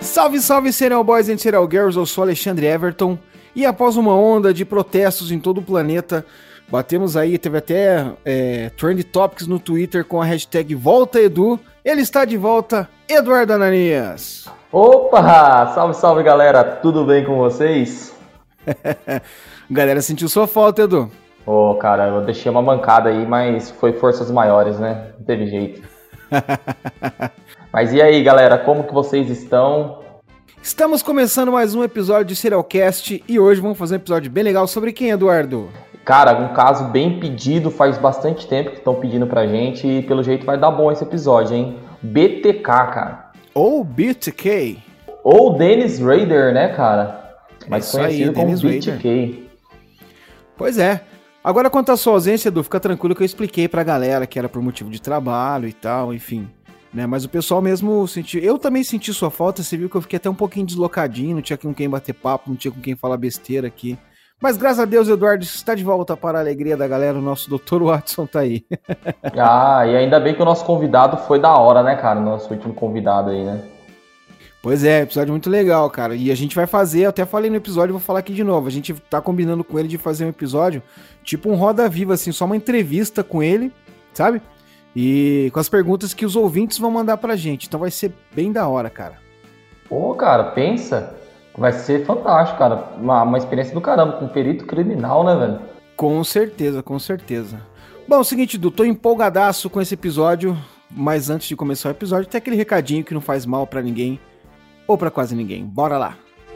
Salve, salve, Serial Boys e Serial Girls, eu sou Alexandre Everton, e após uma onda de protestos em todo o planeta, batemos aí, teve até Trend Topics no Twitter com a hashtag VoltaEdu, ele está de volta, Eduardo Ananias. Opa, salve, salve galera, tudo bem com vocês? Galera sentiu sua falta, Edu. Cara, eu deixei uma mancada aí, mas foi forças maiores, né? Não teve jeito. Mas e aí, galera, como que vocês estão? Estamos começando mais um episódio de Serialcast e hoje vamos fazer um episódio bem legal sobre quem, Eduardo? Cara, um caso bem pedido, faz bastante tempo que estão pedindo pra gente e pelo jeito vai dar bom esse episódio, hein? BTK, cara. Ou BTK. Ou Dennis Rader, né, cara? Mais conhecido como BTK. Rader. Pois é. Agora, quanto à sua ausência, Edu, fica tranquilo que eu expliquei pra galera que era por motivo de trabalho e tal, enfim. Né? Mas o pessoal mesmo sentiu... Eu também senti sua falta, você viu que eu fiquei até um pouquinho deslocadinho, não tinha com quem bater papo, não tinha com quem falar besteira aqui. Mas graças a Deus, Eduardo, está de volta para a alegria da galera, o nosso Dr. Watson tá aí. E ainda bem que o nosso convidado foi da hora, né, cara? O nosso último convidado aí, né? Pois é, episódio muito legal, cara. E a gente vai fazer, eu até falei no episódio, vou falar aqui de novo. A gente tá combinando com ele de fazer um episódio, tipo um Roda Viva, assim, só uma entrevista com ele, sabe? E com as perguntas que os ouvintes vão mandar pra gente. Então vai ser bem da hora, cara. Pô, cara, pensa. Vai ser fantástico, cara. Uma experiência do caramba, com um perito criminal, né, velho? Com certeza, com certeza. Bom, é o seguinte, Edu, tô empolgadaço com esse episódio, mas antes de começar o episódio, tem aquele recadinho que não faz mal pra ninguém, ou pra quase ninguém. Bora lá!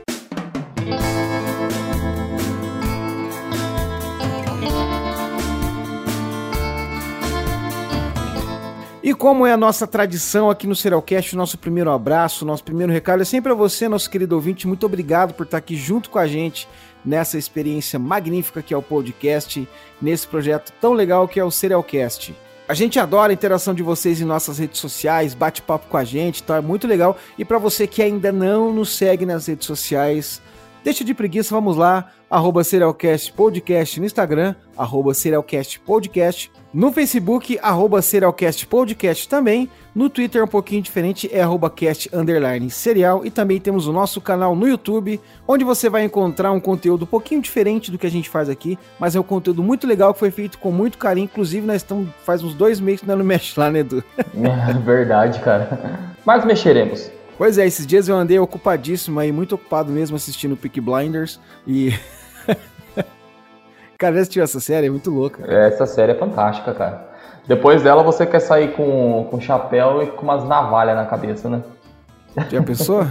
E como é a nossa tradição aqui no Serialcast, o nosso primeiro abraço, nosso primeiro recado é sempre a você, nosso querido ouvinte. Muito obrigado por estar aqui junto com a gente nessa experiência magnífica que é o podcast, nesse projeto tão legal que é o Serialcast. A gente adora a interação de vocês em nossas redes sociais, bate papo com a gente, tá? É muito legal. E para você que ainda não nos segue nas redes sociais, deixa de preguiça, vamos lá, @serialcastpodcast no Instagram, @serialcastpodcast no Facebook, @serialcastpodcast também, no Twitter é um pouquinho diferente, é @cast_serial, e também temos o nosso canal no YouTube, onde você vai encontrar um conteúdo um pouquinho diferente do que a gente faz aqui, mas é um conteúdo muito legal que foi feito com muito carinho, inclusive nós estamos faz uns 2 meses que nós não mexe lá, né, Edu? É verdade, cara. Mas mexeremos. Pois é, esses dias eu andei ocupadíssimo aí, muito ocupado mesmo assistindo Peaky Blinders e... Cara, já assistiu essa série? É muito louca. Essa série é fantástica, cara. Depois dela você quer sair com chapéu e com umas navalhas na cabeça, né? Já pensou?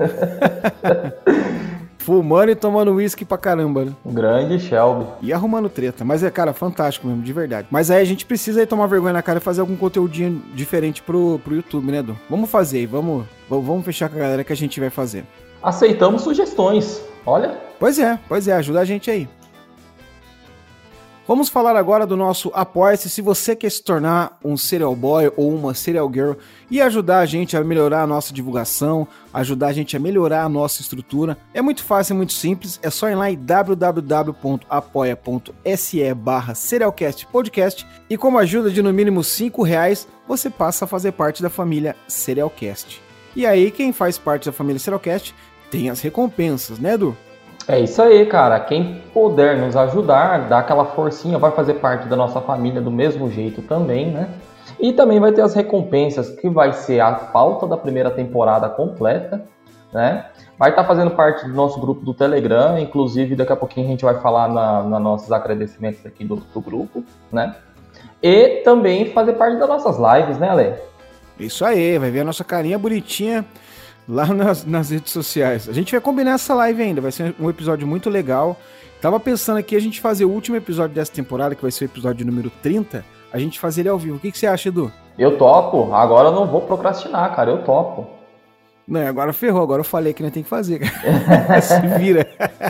Fumando e tomando uísque pra caramba, né? O grande Shelby. E arrumando treta. Mas é, cara, fantástico mesmo, de verdade. Mas aí a gente precisa aí tomar vergonha na cara e fazer algum conteúdinho diferente pro YouTube, né, Edu? Vamos fazer aí, vamos fechar com a galera que a gente vai fazer. Aceitamos sugestões, olha. Pois é, ajuda a gente aí. Vamos falar agora do nosso Apoia-se. Se você quer se tornar um Serial Boy ou uma Serial Girl e ajudar a gente a melhorar a nossa divulgação, ajudar a gente a melhorar a nossa estrutura, é muito fácil, é muito simples. É só ir lá em www.apoia.se/Serialcast Podcast e com uma ajuda de no mínimo R$5, você passa a fazer parte da família Serialcast. E aí, quem faz parte da família Serialcast tem as recompensas, né, Edu? É isso aí, cara. Quem puder nos ajudar, dar aquela forcinha, vai fazer parte da nossa família do mesmo jeito também, né? E também vai ter as recompensas, que vai ser a pauta da primeira temporada completa, né? Vai estar fazendo parte do nosso grupo do Telegram, inclusive daqui a pouquinho a gente vai falar na nossos agradecimentos aqui do grupo, né? E também fazer parte das nossas lives, né, Ale? Isso aí, vai ver a nossa carinha bonitinha lá nas redes sociais. A gente vai combinar essa live ainda, vai ser um episódio muito legal. Tava pensando aqui a gente fazer o último episódio dessa temporada, que vai ser o episódio número 30, a gente fazer ele ao vivo. O que você acha, Edu? Eu topo, agora eu não vou procrastinar, cara, eu topo. Não, agora ferrou, agora eu falei que não tem que fazer, cara. Se vira.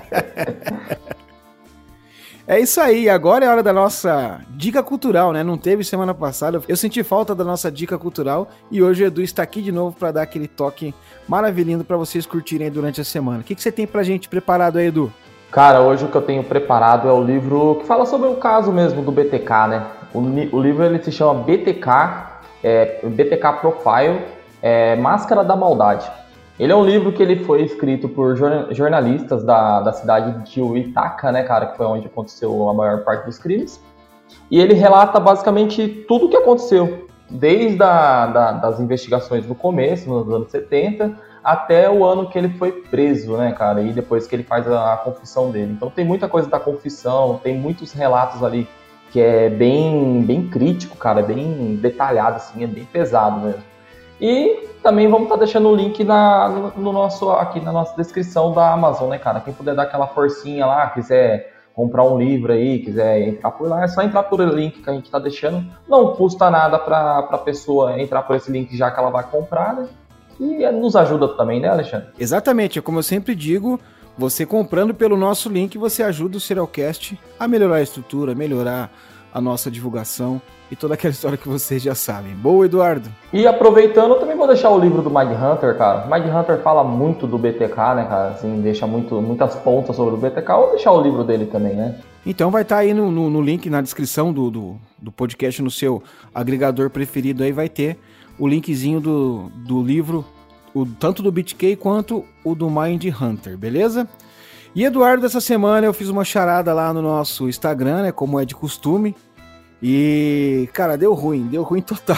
É isso aí, agora é hora da nossa dica cultural, né? Não teve semana passada, eu senti falta da nossa dica cultural e hoje o Edu está aqui de novo para dar aquele toque maravilhoso para vocês curtirem aí durante a semana. O que você tem pra gente preparado aí, Edu? Cara, hoje o que eu tenho preparado é o livro que fala sobre o caso mesmo do BTK, né? O livro ele se chama BTK Profile, Máscara da Maldade. Ele é um livro que ele foi escrito por jornalistas da cidade de Ithaca, né, cara, que foi onde aconteceu a maior parte dos crimes. E ele relata basicamente tudo o que aconteceu, desde das investigações do começo, nos anos 70, até o ano que ele foi preso, né, cara, e depois que ele faz a confissão dele. Então tem muita coisa da confissão, tem muitos relatos ali que é bem crítico, cara, bem detalhado, assim, é bem pesado mesmo. E também vamos estar deixando o link aqui na nossa descrição da Amazon, né, cara? Quem puder dar aquela forcinha lá, quiser comprar um livro aí, quiser entrar por lá, é só entrar por o link que a gente está deixando. Não custa nada para a pessoa entrar por esse link já que ela vai comprar, né? E nos ajuda também, né, Alexandre? Exatamente, como eu sempre digo, você comprando pelo nosso link, você ajuda o Serialcast a melhorar a estrutura, melhorar a nossa divulgação e toda aquela história que vocês já sabem. Boa, Eduardo? E aproveitando, eu também vou deixar o livro do Mindhunter, cara. O Mindhunter fala muito do BTK, né, cara? Assim, deixa muitas pontas sobre o BTK. Eu vou deixar o livro dele também, né? Então vai estar aí no link, na descrição do podcast, no seu agregador preferido aí, vai ter o linkzinho do livro, tanto do BTK quanto o do Mindhunter, beleza? E, Eduardo, essa semana eu fiz uma charada lá no nosso Instagram, né, como é de costume. E, cara, deu ruim total.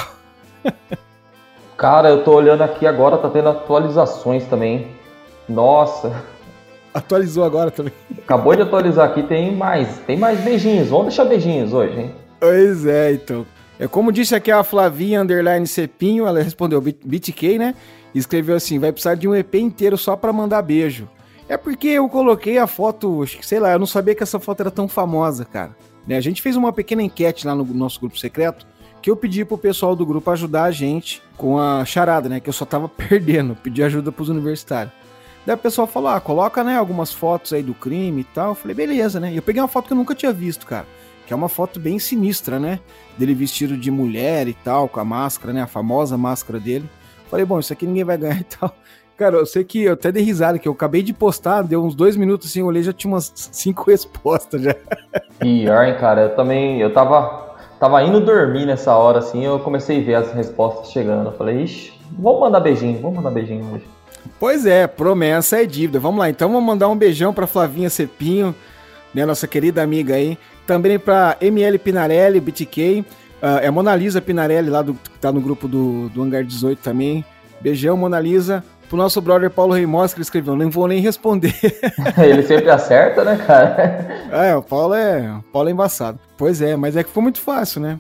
Cara, eu tô olhando aqui agora, tá tendo atualizações também. Nossa. Atualizou agora também. Acabou de atualizar aqui, tem mais beijinhos. Vamos deixar beijinhos hoje, hein? Pois é, então. É como disse aqui a Flavinha _Cepinho, ela respondeu BTK, né? E escreveu assim, vai precisar de um EP inteiro só pra mandar beijo. É porque eu coloquei a foto, sei lá, eu não sabia que essa foto era tão famosa, cara. A gente fez uma pequena enquete lá no nosso grupo secreto, que eu pedi pro pessoal do grupo ajudar a gente com a charada, né? Que eu só tava perdendo, pedi ajuda pros universitários. Daí o pessoal falou, coloca, né, algumas fotos aí do crime e tal. Eu falei, beleza, né? E eu peguei uma foto que eu nunca tinha visto, cara. Que é uma foto bem sinistra, né? Dele vestido de mulher e tal, com a máscara, né? A famosa máscara dele. Falei, bom, isso aqui ninguém vai ganhar e tal. Cara, eu sei que eu até dei risada, que eu acabei de postar, deu uns 2 minutos assim, eu olhei, já tinha umas 5 respostas já. Pior, hein, cara, eu tava indo dormir nessa hora, assim, eu comecei a ver as respostas chegando, eu falei, ixi, vamos mandar beijinho hoje. Pois é, promessa é dívida, vamos lá, então vamos mandar um beijão pra Flavinha Cepinho, né, nossa querida amiga aí, também pra ML Pinarelli, BTK, é Mona Lisa Pinarelli, lá que tá no grupo do Hangar 18 também, beijão, Mona Lisa. Pro nosso brother Paulo Reimós, que ele escreveu, não vou nem responder. Ele sempre acerta, né, cara? O Paulo é embaçado. Pois é, mas é que ficou muito fácil, né?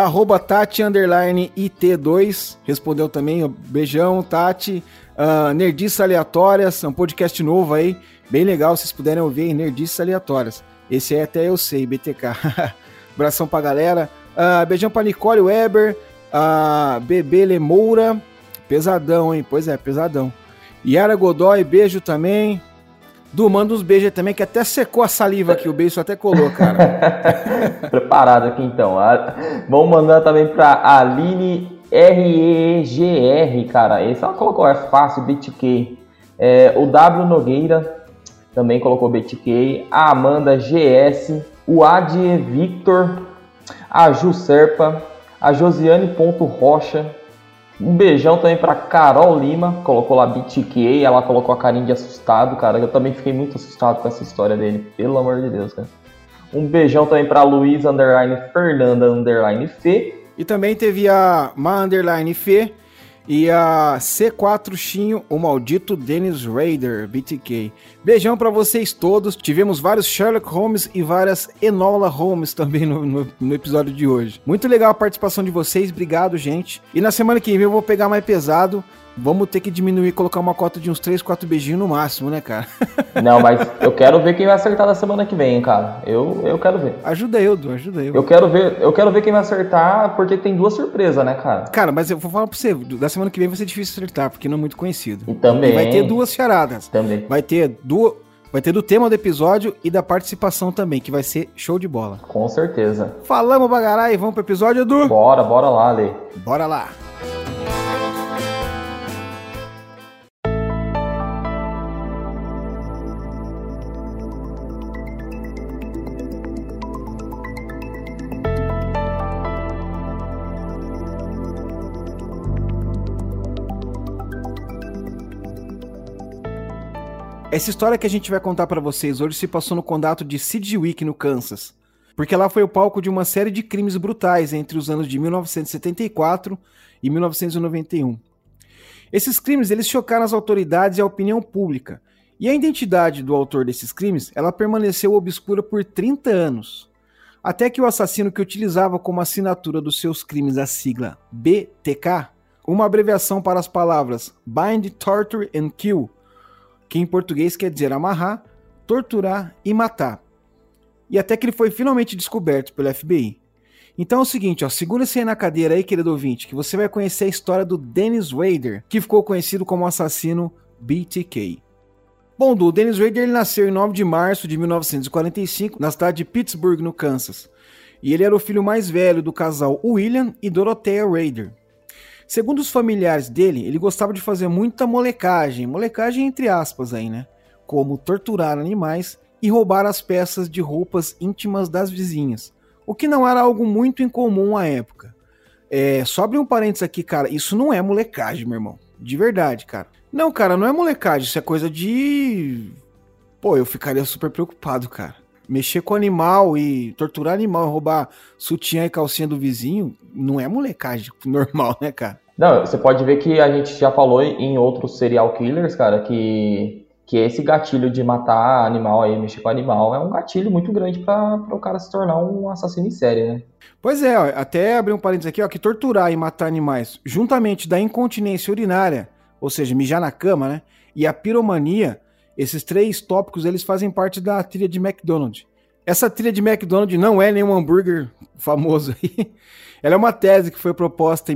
@Tati_IT2 respondeu também, beijão, Tati. Nerdices Aleatórias, é um podcast novo aí, bem legal, se vocês puderem ouvir aí, Nerdices Aleatórias. Esse aí até eu sei, BTK. Abração pra galera. Beijão pra Nicole Weber, Bebê Lemoura, pesadão, hein? Pois é, pesadão. Yara Godoy, beijo também. Du, manda uns beijos aí também, que até secou a saliva aqui, o beijo até colou, cara. Preparado aqui então. Vamos mandar também pra Aline REGR, cara. Esse ela colocou, é fácil, BTK. O W Nogueira também colocou BTK. A Amanda GS, o Adie Victor, a Ju Serpa, a Josiane.Rocha. Um beijão também pra Carol Lima, colocou lá BTK, ela colocou a carinha de assustado, cara. Eu também fiquei muito assustado com essa história dele, pelo amor de Deus, cara. Um beijão também pra Luísa _Fernanda _Fê. E também teve a Ma_Fê e a C4 Chinho, o maldito Dennis Rader, BTK. Beijão pra vocês todos. Tivemos vários Sherlock Holmes e várias Enola Holmes também no episódio de hoje. Muito legal a participação de vocês, obrigado, gente. E na semana que vem eu vou pegar mais pesado. Vamos ter que diminuir, colocar uma cota de uns 3, 4 beijinhos no máximo, né, cara? Não, mas eu quero ver quem vai acertar na semana que vem, cara. Eu quero ver. Ajuda eu, Du, ajuda eu. Eu quero ver quem vai acertar, porque tem 2 surpresas, né, cara? Cara, mas eu vou falar pra você, da semana que vem vai ser difícil acertar, porque não é muito conhecido. E também. E vai ter 2 charadas. Também. Vai ter do tema do episódio e da participação também, que vai ser show de bola. Com certeza. Falamos, bagarai, vamos pro episódio, Edu? Bora lá, Lê. Bora lá. Essa história que a gente vai contar pra vocês hoje se passou no condado de Sedgwick, no Kansas, porque lá foi o palco de uma série de crimes brutais entre os anos de 1974 e 1991. Esses crimes eles chocaram as autoridades e a opinião pública, e a identidade do autor desses crimes ela permaneceu obscura por 30 anos, até que o assassino que utilizava como assinatura dos seus crimes a sigla BTK, uma abreviação para as palavras Bind, Torture and Kill, que em português quer dizer amarrar, torturar e matar. E até que ele foi finalmente descoberto pelo FBI. Então é o seguinte, ó, segura-se aí na cadeira aí, querido ouvinte, que você vai conhecer a história do Dennis Rader, que ficou conhecido como o assassino BTK. Bom, o Dennis Rader ele nasceu em 9 de março de 1945, na cidade de Pittsburgh, no Kansas. E ele era o filho mais velho do casal William e Dorothea Rader. Segundo os familiares dele, ele gostava de fazer muita molecagem entre aspas aí, né? Como torturar animais e roubar as peças de roupas íntimas das vizinhas, o que não era algo muito incomum à época. Só abrir um parênteses aqui, cara, isso não é molecagem, meu irmão, de verdade, cara. Não, cara, não é molecagem, isso é coisa de... Pô, eu ficaria super preocupado, cara. Mexer com animal e torturar animal e roubar sutiã e calcinha do vizinho não é molecagem normal, né, cara? Não, você pode ver que a gente já falou em outros serial killers, cara, que esse gatilho de matar animal aí, mexer com animal, é um gatilho muito grande para o cara se tornar um assassino em série, né? Pois é, ó, até abrir um parênteses aqui, ó, que torturar e matar animais, juntamente da incontinência urinária, ou seja, mijar na cama, né, e a piromania, esses três tópicos, eles fazem parte da tríade McDonald. Essa tríade McDonald não é nenhum hambúrguer famoso aí. Ela é uma tese que foi proposta em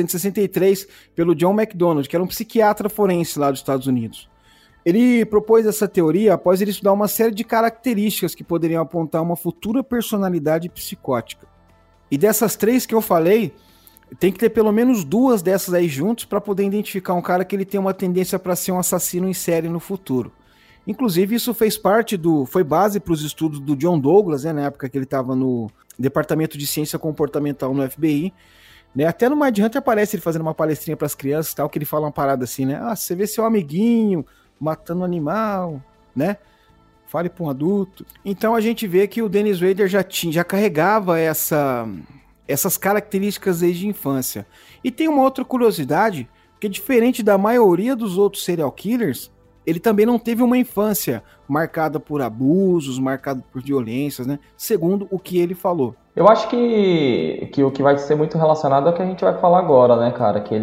1963 pelo John McDonald, que era um psiquiatra forense lá dos Estados Unidos. Ele propôs essa teoria após ele estudar uma série de características que poderiam apontar uma futura personalidade psicótica. E dessas três que eu falei, tem que ter pelo menos duas dessas aí juntos para poder identificar um cara que ele tem uma tendência para ser um assassino em série no futuro. Inclusive, isso foi base para os estudos do John Douglas, né, na época que ele estava no Departamento de Ciência Comportamental no FBI. Né, até no Mind Hunter aparece ele fazendo uma palestrinha para as crianças e tal, que ele fala uma parada assim, né? Ah, você vê seu amiguinho matando um animal, né? Fale para um adulto. Então a gente vê que o Dennis Rader já carregava essas características desde a infância. E tem uma outra curiosidade, que diferente da maioria dos outros serial killers, ele também não teve uma infância marcada por abusos, marcada por violências, né? Segundo o que ele falou. Eu acho que o que vai ser muito relacionado é o que a gente vai falar agora, né, cara? Que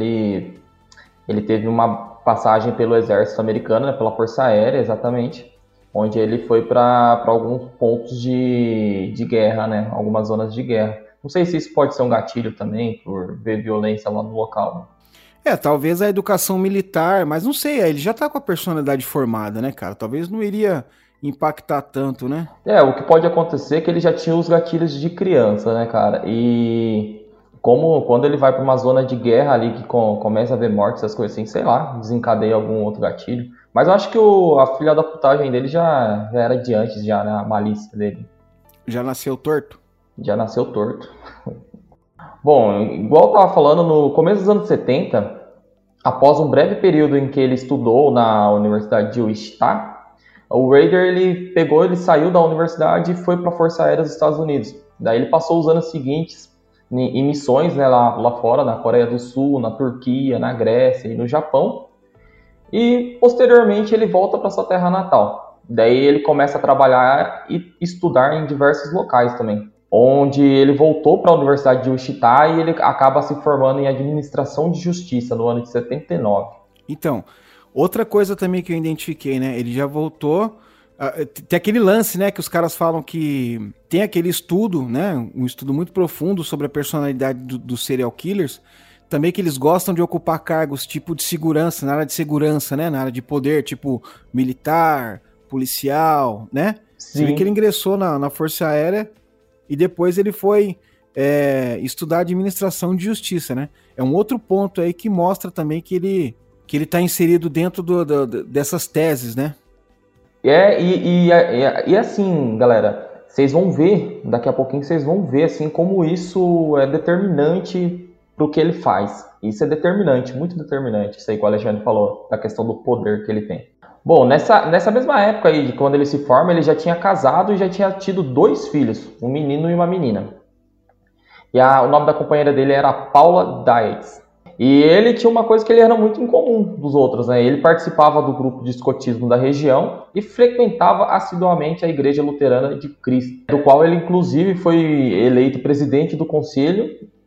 ele teve uma passagem pelo exército americano, né, pela Força Aérea, exatamente, onde ele foi para alguns pontos de guerra, né? Algumas zonas de guerra. Não sei se isso pode ser um gatilho também, por ver violência lá no local. Talvez a educação militar, mas não sei, ele já tá com a personalidade formada, né, cara? Talvez não iria impactar tanto, né? O que pode acontecer é que ele já tinha os gatilhos de criança, né, cara? E como quando ele vai para uma zona de guerra ali que começa a ver mortes, essas coisas assim, sei lá, desencadeia algum outro gatilho. Mas eu acho que a filha da putagem dele já era de antes, já, né? A malícia dele. Já nasceu torto? Já nasceu torto. Bom, igual eu tava falando, no começo dos anos 70, após um breve período em que ele estudou na Universidade de Wichita, o Rader ele saiu da universidade e foi para a Força Aérea dos Estados Unidos. Daí ele passou os anos seguintes em missões, né, lá fora, na Coreia do Sul, na Turquia, na Grécia e no Japão. E posteriormente ele volta para sua terra natal. Daí ele começa a trabalhar e estudar em diversos locais também, onde ele voltou para a Universidade de Wichita e ele acaba se formando em Administração de Justiça no ano de 79. Então, outra coisa também que eu identifiquei, né? Ele já voltou... Tem aquele lance, né? Que os caras falam que tem aquele estudo, né? Um estudo muito profundo sobre a personalidade dos serial killers. Também que eles gostam de ocupar cargos tipo de segurança, na área de segurança, né? Na área de poder, tipo militar, policial, né? Sim. Você vê que ele ingressou na Força Aérea e depois ele foi estudar administração de justiça, né? É um outro ponto aí que mostra também que ele tá inserido dentro dessas teses, né? E assim, galera, vocês vão ver, daqui a pouquinho vocês vão ver assim, como isso é determinante pro que ele faz. Isso é determinante, muito determinante, isso aí que o Alexandre falou, da questão do poder que ele tem. Bom, nessa mesma época aí, de quando ele se forma, ele já tinha casado e já tinha tido 2 filhos, um menino e uma menina. E o nome da companheira dele era Paula Dietz. E ele tinha uma coisa que ele era muito incomum dos outros, né? Ele participava do grupo de escotismo da região e frequentava assiduamente a Igreja Luterana de Cristo, do qual ele inclusive foi eleito presidente do conselho.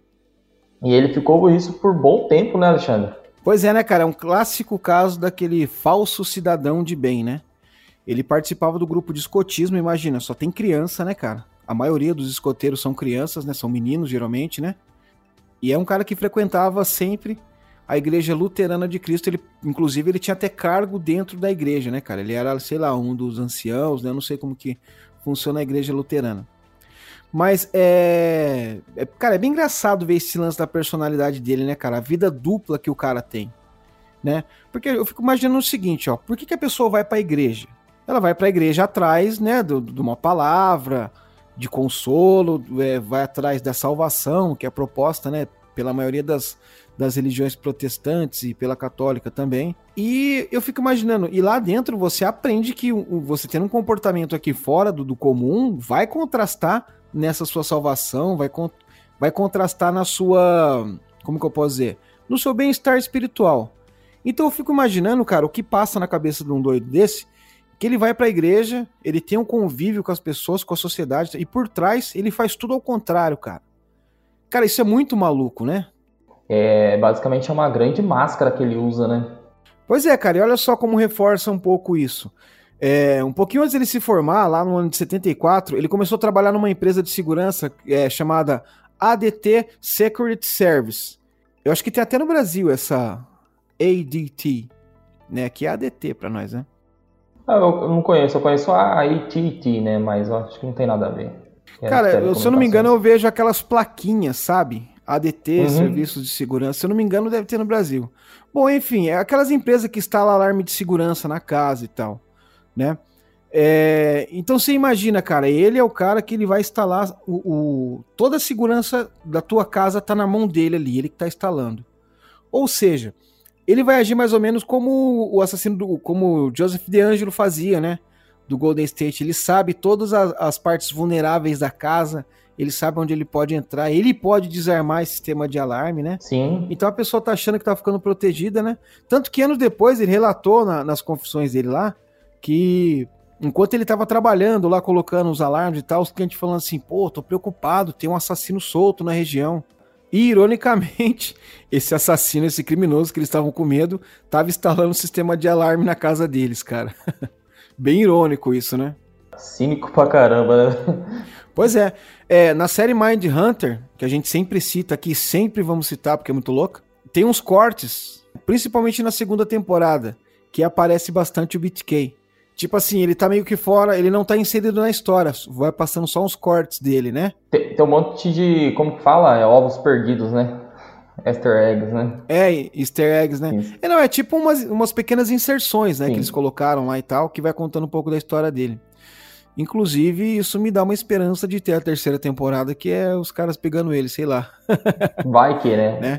E ele ficou isso por bom tempo, né, Alexandre? Pois é, né, cara? É um clássico caso daquele falso cidadão de bem, né? Ele participava do grupo de escotismo, imagina, só tem criança, né, cara? A maioria dos escoteiros são crianças, né? São meninos, geralmente, né? E é um cara que frequentava sempre a Igreja Luterana de Cristo. Inclusive, ele tinha até cargo dentro da igreja, né, cara? Ele era, sei lá, um dos anciãos, né? Eu não sei como que funciona a Igreja Luterana. Mas, cara, é bem engraçado ver esse lance da personalidade dele, né, cara? A vida dupla que o cara tem, né? Porque eu fico imaginando o seguinte, ó. Por que a pessoa vai pra igreja? Ela vai pra igreja atrás, né, de uma palavra de consolo, vai atrás da salvação, que é proposta, né, pela maioria das religiões protestantes e pela católica também. E eu fico imaginando, e lá dentro você aprende que você tendo um comportamento aqui fora do comum, vai contrastar nessa sua salvação, vai contrastar na sua, como que eu posso dizer? No seu bem-estar espiritual. Então eu fico imaginando, cara, o que passa na cabeça de um doido desse, que ele vai pra igreja, ele tem um convívio com as pessoas, com a sociedade, e por trás ele faz tudo ao contrário, cara. Cara, isso é muito maluco, né? Basicamente é uma grande máscara que ele usa, né? Pois é, cara, e olha só como reforça um pouco isso. Um pouquinho antes dele se formar, lá no ano de 74, ele começou a trabalhar numa empresa de segurança chamada ADT Security Service. Eu acho que tem até no Brasil essa ADT, né? Que é ADT pra nós, né? Eu não conheço, eu conheço a AT&T, né? Mas eu acho que não tem nada a ver. Cara, se eu não me engano, eu vejo aquelas plaquinhas, sabe? ADT, Serviços de Segurança. Se eu não me engano, deve ter no Brasil. Bom, enfim, é aquelas empresas que instalam alarme de segurança na casa e tal, né? Então você imagina, cara, ele é o cara que ele vai instalar toda a segurança da tua casa tá na mão dele ali, ele que tá instalando. Ou seja, ele vai agir mais ou menos como o assassino, como o Joseph DeAngelo fazia, né? Do Golden State. Ele sabe todas as partes vulneráveis da casa, ele sabe onde ele pode entrar, ele pode desarmar esse sistema de alarme, né? Sim. Então a pessoa tá achando que tá ficando protegida, né? Tanto que anos depois ele relatou nas confissões dele lá, que enquanto ele tava trabalhando lá, colocando os alarmes e tal, os clientes falando assim, pô, tô preocupado, tem um assassino solto na região. E, ironicamente, esse assassino, esse criminoso que eles estavam com medo, tava instalando um sistema de alarme na casa deles, cara. Bem irônico isso, né? Cínico pra caramba, né? Pois é. Na série Mindhunter, que a gente sempre cita aqui, sempre vamos citar porque é muito louca, tem uns cortes, principalmente na segunda temporada, que aparece bastante o BTK. Tipo assim, ele tá meio que fora, ele não tá inserido na história, vai passando só uns cortes dele, né? Tem um monte de, como que fala? Ovos perdidos, né? Easter eggs, né? Easter eggs, né? É tipo umas pequenas inserções, né? Sim. Que eles colocaram lá e tal, que vai contando um pouco da história dele. Inclusive, isso me dá uma esperança de ter a terceira temporada, que é os caras pegando ele, sei lá. Vai que, né?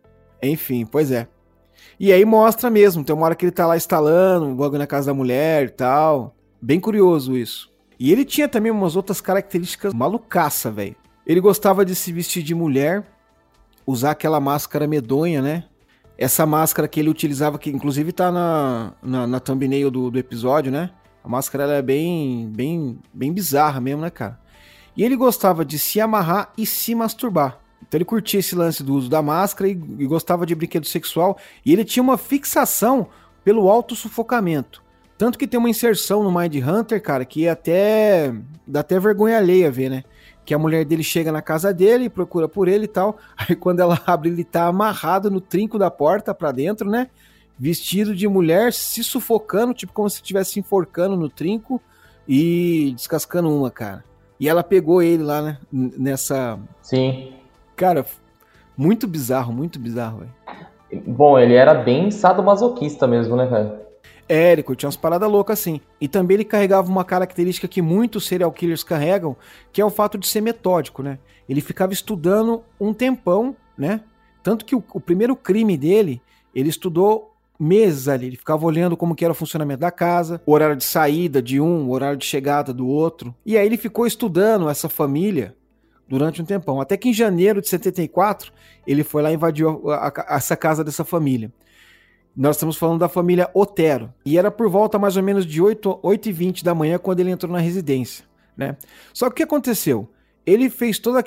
Enfim, pois é. E aí mostra mesmo, tem uma hora que ele tá lá instalando um bagulho na casa da mulher e tal. Bem curioso isso. E ele tinha também umas outras características malucaça, velho. Ele gostava de se vestir de mulher, usar aquela máscara medonha, né? Essa máscara que ele utilizava, que inclusive tá na thumbnail do episódio, né? A máscara ela é bem bizarra mesmo, né, cara? E ele gostava de se amarrar e se masturbar. Então ele curtia esse lance do uso da máscara e gostava de brinquedo sexual. E ele tinha uma fixação pelo autossufocamento. Tanto que tem uma inserção no Mindhunter, cara, que dá até vergonha alheia ver, né? Que a mulher dele chega na casa dele e procura por ele e tal. Aí quando ela abre, ele tá amarrado no trinco da porta pra dentro, né? Vestido de mulher, se sufocando, tipo como se estivesse enforcando no trinco e descascando uma, cara. E ela pegou ele lá, né? Nessa... Sim. Cara, muito bizarro, velho. Bom, ele era bem sadomasoquista mesmo, né, velho? Ele curtia umas paradas loucas assim. E também ele carregava uma característica que muitos serial killers carregam, que é o fato de ser metódico, né? Ele ficava estudando um tempão, né? Tanto que o primeiro crime dele, ele estudou meses ali. Ele ficava olhando como que era o funcionamento da casa, o horário de saída de um, o horário de chegada do outro. E aí ele ficou estudando essa família durante um tempão. Até que em janeiro de 74, ele foi lá e invadiu essa casa dessa família. Nós estamos falando da família Otero. E era por volta mais ou menos de 8h20 da manhã quando ele entrou na residência, né? Só que o que aconteceu? Ele fez todo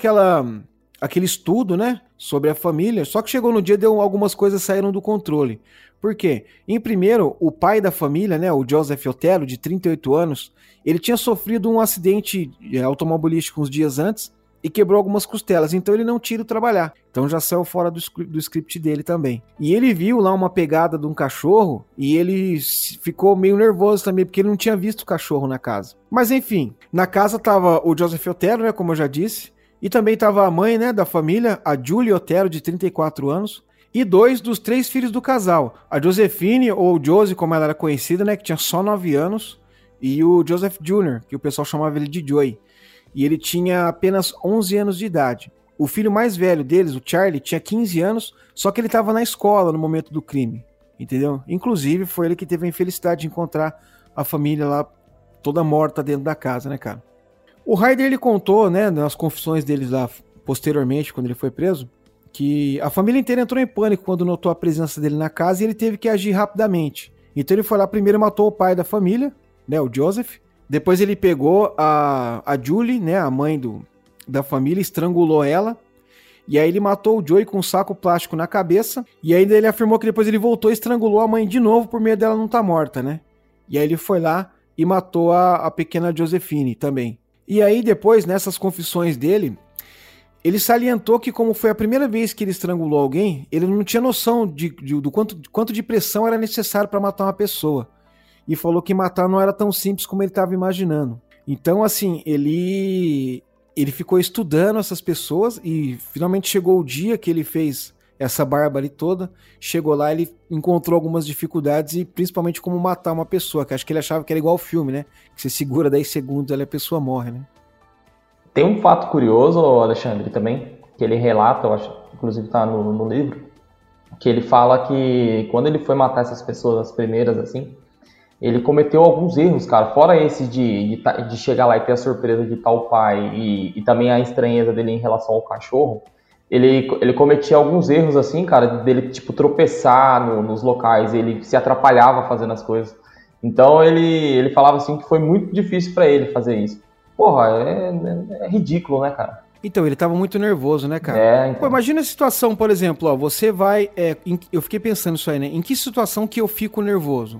aquele estudo, né, sobre a família, só que chegou no dia, algumas coisas saíram do controle. Por quê? Em primeiro, o pai da família, né, o Joseph Otero, de 38 anos, ele tinha sofrido um acidente automobilístico uns dias antes e quebrou algumas costelas, então ele não tira o trabalhar. Então já saiu fora do script dele também. E ele viu lá uma pegada de um cachorro e ele ficou meio nervoso também, porque ele não tinha visto o cachorro na casa. Mas enfim, na casa tava o Joseph Otero, né, como eu já disse, e também tava a mãe, né, da família, a Julie Otero, de 34 anos, e 2 dos 3 filhos do casal, a Josephine, ou Josie, como ela era conhecida, né, que tinha só 9 anos, e o Joseph Jr., que o pessoal chamava ele de Joey. E ele tinha apenas 11 anos de idade. O filho mais velho deles, o Charlie, tinha 15 anos, só que ele estava na escola no momento do crime, entendeu? Inclusive, foi ele que teve a infelicidade de encontrar a família lá toda morta dentro da casa, né, cara? O Ryder, ele contou, né, nas confissões deles lá, posteriormente, quando ele foi preso, que a família inteira entrou em pânico quando notou a presença dele na casa e ele teve que agir rapidamente. Então ele foi lá primeiro e matou o pai da família, né, o Joseph. Depois ele pegou a Julie, né, a mãe da família, estrangulou ela. E aí ele matou o Joey com um saco plástico na cabeça. E aí ele afirmou que depois ele voltou e estrangulou a mãe de novo por medo dela não estar morta, né? E aí ele foi lá e matou a pequena Josephine também. E aí depois, nessas confissões dele, ele salientou que como foi a primeira vez que ele estrangulou alguém, ele não tinha noção do quanto de pressão era necessário para matar uma pessoa. E falou que matar não era tão simples como ele estava imaginando. Então, assim, ele ficou estudando essas pessoas e finalmente chegou o dia que ele fez essa barba ali toda. Chegou lá, ele encontrou algumas dificuldades e principalmente como matar uma pessoa, que acho que ele achava que era igual ao filme, né? Que você segura 10 segundos e a pessoa morre, né? Tem um fato curioso, Alexandre, também, que ele relata, eu acho, inclusive tá no livro, que ele fala que quando ele foi matar essas pessoas, as primeiras, assim, ele cometeu alguns erros, cara, fora esse de chegar lá e ter a surpresa de estar o pai e também a estranheza dele em relação ao cachorro, ele cometia alguns erros, assim, cara, dele, tipo, tropeçar nos locais, ele se atrapalhava fazendo as coisas. Então ele falava, assim, que foi muito difícil pra ele fazer isso. Porra, é ridículo, né, cara? Então, ele tava muito nervoso, né, cara? Então. Pô, imagina a situação, por exemplo, ó, você vai... eu fiquei pensando isso aí, né? Em que situação que eu fico nervoso?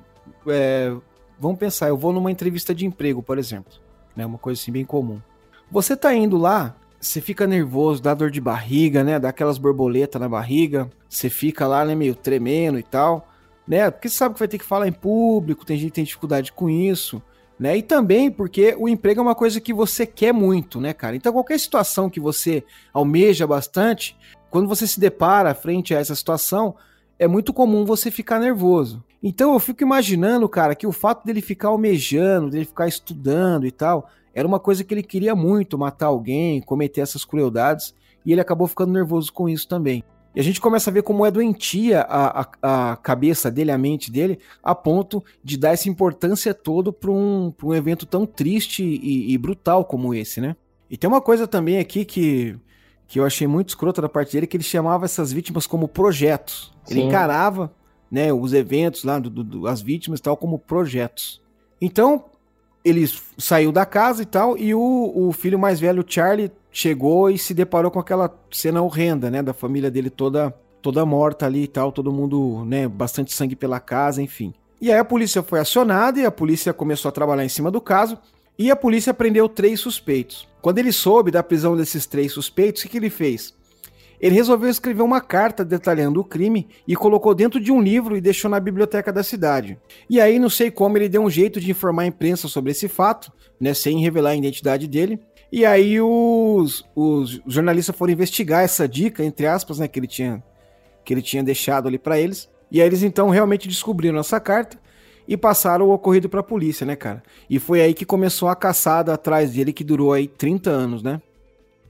Vamos pensar, eu vou numa entrevista de emprego, por exemplo, né, uma coisa assim bem comum. Você tá indo lá, você fica nervoso, dá dor de barriga, né, dá aquelas borboletas na barriga, você fica lá, né, meio tremendo e tal, né, porque você sabe que vai ter que falar em público, tem gente que tem dificuldade com isso, né, e também porque o emprego é uma coisa que você quer muito, né, cara, então qualquer situação que você almeja bastante, quando você se depara frente a essa situação, é muito comum você ficar nervoso. Então eu fico imaginando, cara, que o fato dele ficar almejando, dele ficar estudando e tal, era uma coisa que ele queria muito, matar alguém, cometer essas crueldades, e ele acabou ficando nervoso com isso também. E a gente começa a ver como é doentia a cabeça dele, a mente dele, a ponto de dar essa importância toda para um evento tão triste e brutal como esse, né? E tem uma coisa também aqui que eu achei muito escrota da parte dele, que ele chamava essas vítimas como projetos. Sim. Ele encarava, né, os eventos lá, as vítimas e tal, como projetos. Então, ele saiu da casa e tal, e o filho mais velho, o Charlie, chegou e se deparou com aquela cena horrenda, né, da família dele toda morta ali e tal, todo mundo, né, bastante sangue pela casa, enfim. E aí a polícia foi acionada e a polícia começou a trabalhar em cima do caso, e a polícia prendeu 3 suspeitos. Quando ele soube da prisão desses 3 suspeitos, o que ele fez? Ele resolveu escrever uma carta detalhando o crime e colocou dentro de um livro e deixou na biblioteca da cidade. E aí, não sei como, ele deu um jeito de informar a imprensa sobre esse fato, né, sem revelar a identidade dele. E aí os jornalistas foram investigar essa dica, entre aspas, né, que ele tinha deixado ali para eles. E aí eles então realmente descobriram essa carta e passaram o ocorrido para a polícia, né, cara? E foi aí que começou a caçada atrás dele, que durou aí 30 anos, né?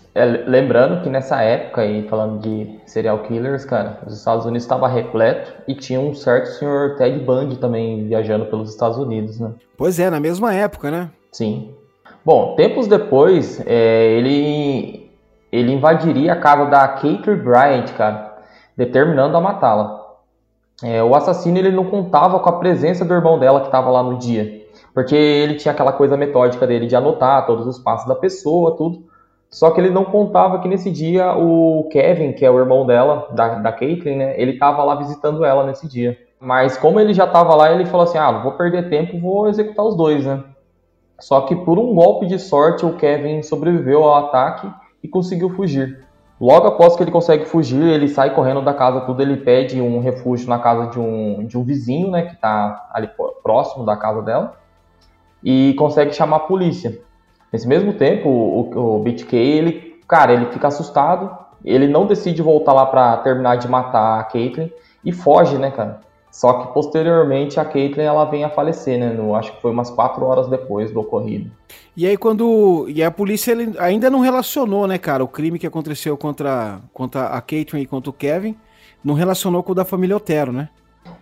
Lembrando que nessa época, aí, falando de serial killers, cara, os Estados Unidos estava repleto e tinha um certo senhor Ted Bundy também viajando pelos Estados Unidos, né? Pois é, na mesma época, né? Sim. Bom, tempos depois, ele invadiria a casa da Caitlyn Bryant, cara, determinando a matá-la. O assassino ele não contava com a presença do irmão dela que estava lá no dia, porque ele tinha aquela coisa metódica dele de anotar todos os passos da pessoa, tudo. Só que ele não contava que nesse dia o Kevin, que é o irmão dela, da Caitlyn, né, ele estava lá visitando ela nesse dia. Mas como ele já estava lá, ele falou assim, não vou perder tempo, vou executar os dois, né? Só que por um golpe de sorte, o Kevin sobreviveu ao ataque e conseguiu fugir. Logo após que ele consegue fugir, ele sai correndo da casa, tudo, ele pede um refúgio na casa de um vizinho, né, que está ali próximo da casa dela, e consegue chamar a polícia. Nesse mesmo tempo, o BTK, ele fica assustado, ele não decide voltar lá para terminar de matar a Caitlyn e foge, né, cara? Só que posteriormente a Caitlyn ela vem a falecer, né? Acho que foi umas 4 horas depois do ocorrido. E aí e a polícia ele ainda não relacionou, né, cara, o crime que aconteceu contra a Caitlyn e contra o Kevin, não relacionou com o da família Otero, né?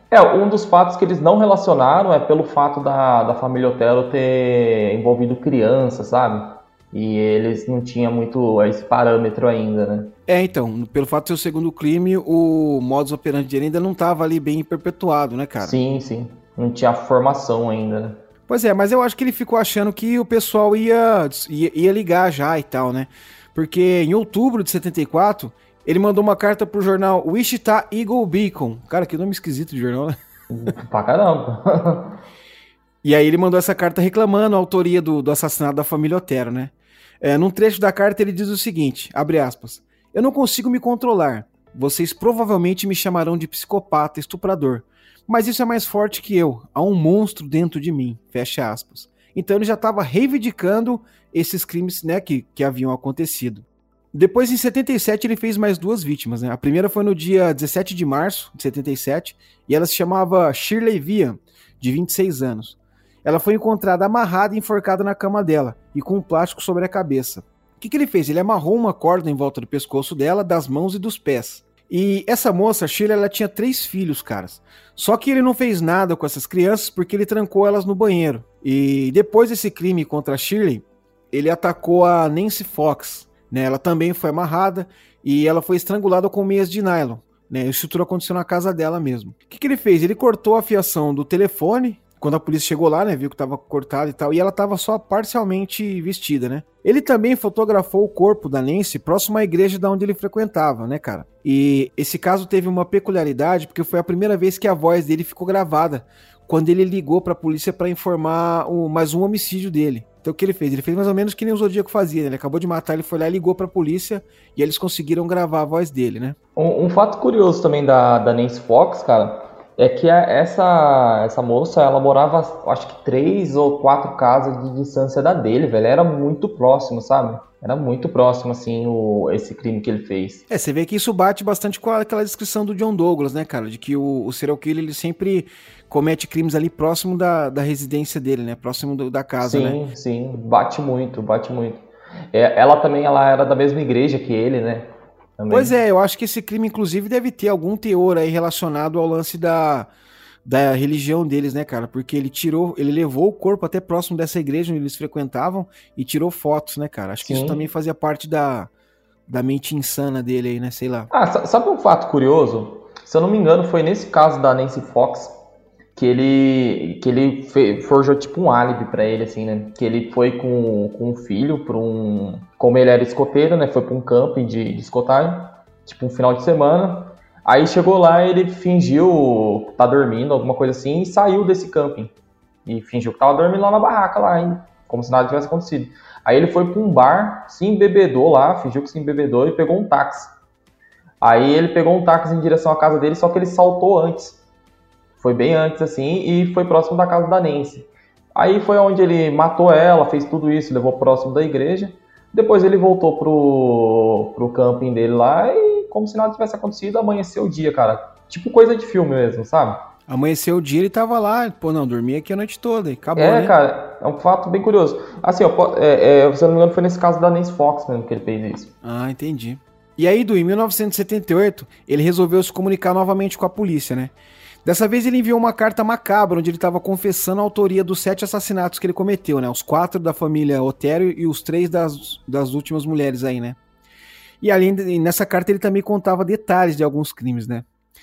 Um dos fatos que eles não relacionaram é pelo fato da família Otero ter envolvido crianças, sabe? E eles não tinham muito esse parâmetro ainda, né? Então, pelo fato de ser o segundo crime, o modus operandi dele ainda não estava ali bem perpetuado, né, cara? Sim, sim. Não tinha formação ainda, né? Pois é, mas eu acho que ele ficou achando que o pessoal ia ligar já e tal, né? Porque em outubro de 74, ele mandou uma carta pro jornal Wichita Eagle Beacon. Cara, que nome esquisito de jornal, né? Pra caramba. E aí ele mandou essa carta reclamando a autoria do assassinato da família Otero, né? Num trecho da carta ele diz o seguinte, abre aspas, eu não consigo me controlar. Vocês provavelmente me chamarão de psicopata, estuprador. Mas isso é mais forte que eu. Há um monstro dentro de mim. Fecha aspas. Então ele já estava reivindicando esses crimes, né, que haviam acontecido. Depois, em 77, ele fez mais 2 vítimas, né? A primeira foi no dia 17 de março de 77, e ela se chamava Shirley Vian, de 26 anos. Ela foi encontrada amarrada e enforcada na cama dela, e com um plástico sobre a cabeça. O que ele fez? Ele amarrou uma corda em volta do pescoço dela, das mãos e dos pés. E essa moça, a Shirley, ela tinha 3 filhos, caras. Só que ele não fez nada com essas crianças porque ele trancou elas no banheiro. E depois desse crime contra a Shirley, ele atacou a Nancy Fox, né? Ela também foi amarrada e ela foi estrangulada com meias de nylon, né? Isso tudo aconteceu na casa dela mesmo. O que ele fez? Ele cortou a fiação do telefone. Quando a polícia chegou lá, né, viu que estava cortado e tal, e ela estava só parcialmente vestida, né? Ele também fotografou o corpo da Nancy próximo à igreja da onde ele frequentava, né, cara? E esse caso teve uma peculiaridade, porque foi a primeira vez que a voz dele ficou gravada, quando ele ligou para a polícia para informar mais um homicídio dele. Então o que ele fez? Ele fez mais ou menos que nem o Zodíaco fazia, né? Ele acabou de matar, ele foi lá e ligou para a polícia, e eles conseguiram gravar a voz dele, né? Um fato curioso também da Nancy Fox, cara, é que essa moça, ela morava, acho que 3 ou 4 casas de distância da dele, velho. Era muito próximo, sabe? Era muito próximo, assim, esse crime que ele fez. Você vê que isso bate bastante com aquela descrição do John Douglas, né, cara? De que o serial killer, ele sempre comete crimes ali próximo da residência dele, né? Próximo da casa, né? Sim, sim. Bate muito, bate muito. Ela também, ela era da mesma igreja que ele, né? Também. Pois é, eu acho que esse crime, inclusive, deve ter algum teor aí relacionado ao lance da religião deles, né, cara? Porque ele levou o corpo até próximo dessa igreja onde eles frequentavam e tirou fotos, né, cara? Acho que isso também fazia parte da mente insana dele aí, né? Sei lá. Sabe um fato curioso? Se eu não me engano, foi nesse caso da Nancy Fox que ele forjou tipo um álibi pra ele, assim, né? Que ele foi com um filho como ele era escoteiro, né? Foi pra um camping de escotagem, tipo um final de semana. Aí chegou lá, ele fingiu tá dormindo, alguma coisa assim, e saiu desse camping. E fingiu que tava dormindo lá na barraca lá ainda, como se nada tivesse acontecido. Aí ele foi pra um bar, se embebedou lá, fingiu que se embebedou e pegou um táxi. Aí ele pegou um táxi em direção à casa dele, só que ele saltou antes. Foi bem antes, assim, e foi próximo da casa da Nancy. Aí foi onde ele matou ela, fez tudo isso, levou próximo da igreja. Depois ele voltou pro camping dele lá e, como se nada tivesse acontecido, amanheceu o dia, cara. Tipo coisa de filme mesmo, sabe? Amanheceu o dia, ele tava lá, pô, não, dormia aqui a noite toda e acabou, né? Cara, é um fato bem curioso. Assim, se eu não me engano, foi nesse caso da Nancy Fox mesmo que ele fez isso. Ah, entendi. E aí, em 1978, ele resolveu se comunicar novamente com a polícia, né? Dessa vez ele enviou uma carta macabra, onde ele estava confessando a autoria dos 7 assassinatos que ele cometeu, né? Os 4 da família Otero e os 3 das últimas mulheres aí, né? E além nessa carta ele também contava detalhes de alguns crimes, né?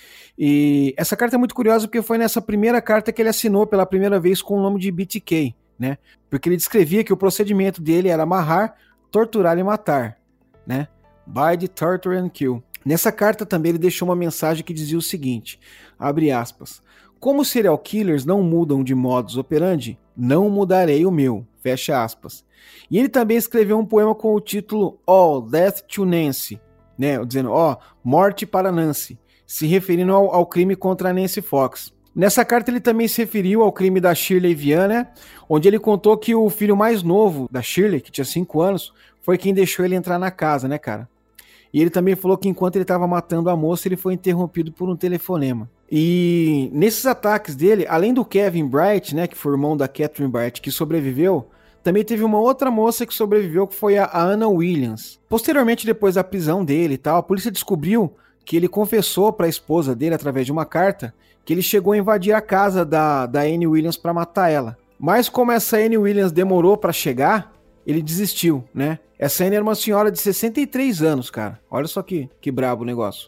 E essa carta é muito curiosa porque foi nessa primeira carta que ele assinou pela primeira vez com o nome de BTK, né? Porque ele descrevia que o procedimento dele era amarrar, torturar e matar, né? Bind, torture and kill. Nessa carta também ele deixou uma mensagem que dizia o seguinte, abre aspas, como serial killers não mudam de modus operandi, não mudarei o meu, fecha aspas. E ele também escreveu um poema com o título All Death to Nancy, né? Dizendo, morte para Nancy, se referindo ao crime contra a Nancy Fox. Nessa carta ele também se referiu ao crime da Shirley Viana, onde ele contou que o filho mais novo da Shirley, que tinha 5 anos, foi quem deixou ele entrar na casa, né, cara? E ele também falou que enquanto ele estava matando a moça, ele foi interrompido por um telefonema. E nesses ataques dele, além do Kevin Bright, né, que foi o irmão da Catherine Bright, que sobreviveu, também teve uma outra moça que sobreviveu, que foi a Anna Williams. Posteriormente, depois da prisão dele e tal, a polícia descobriu que ele confessou para a esposa dele, através de uma carta, que ele chegou a invadir a casa da Anne Williams para matar ela. Mas como essa Anne Williams demorou para chegar, ele desistiu, né? Essa Anne era uma senhora de 63 anos, cara. Olha só que brabo o negócio.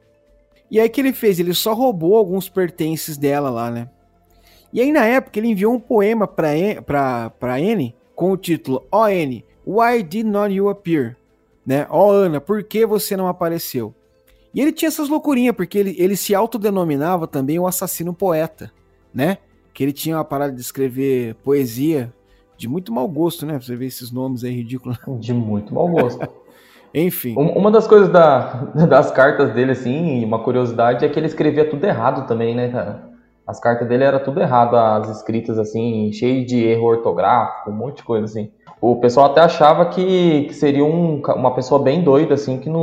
E aí o que ele fez? Ele só roubou alguns pertences dela lá, né? E aí na época ele enviou um poema pra Anne com o título Oh Anne, why did not you appear? Né? Oh Ana, por que você não apareceu? E ele tinha essas loucurinhas, porque ele se autodenominava também o assassino poeta, né? Que ele tinha uma parada de escrever poesia de muito mau gosto, né? Você vê esses nomes aí ridículos. De muito mau gosto. Enfim. Uma das coisas das cartas dele, assim, uma curiosidade, é que ele escrevia tudo errado também, né, cara? As cartas dele eram tudo errado, as escritas, assim, cheio de erro ortográfico, um monte de coisa, assim. O pessoal até achava que seria uma pessoa bem doida, assim, que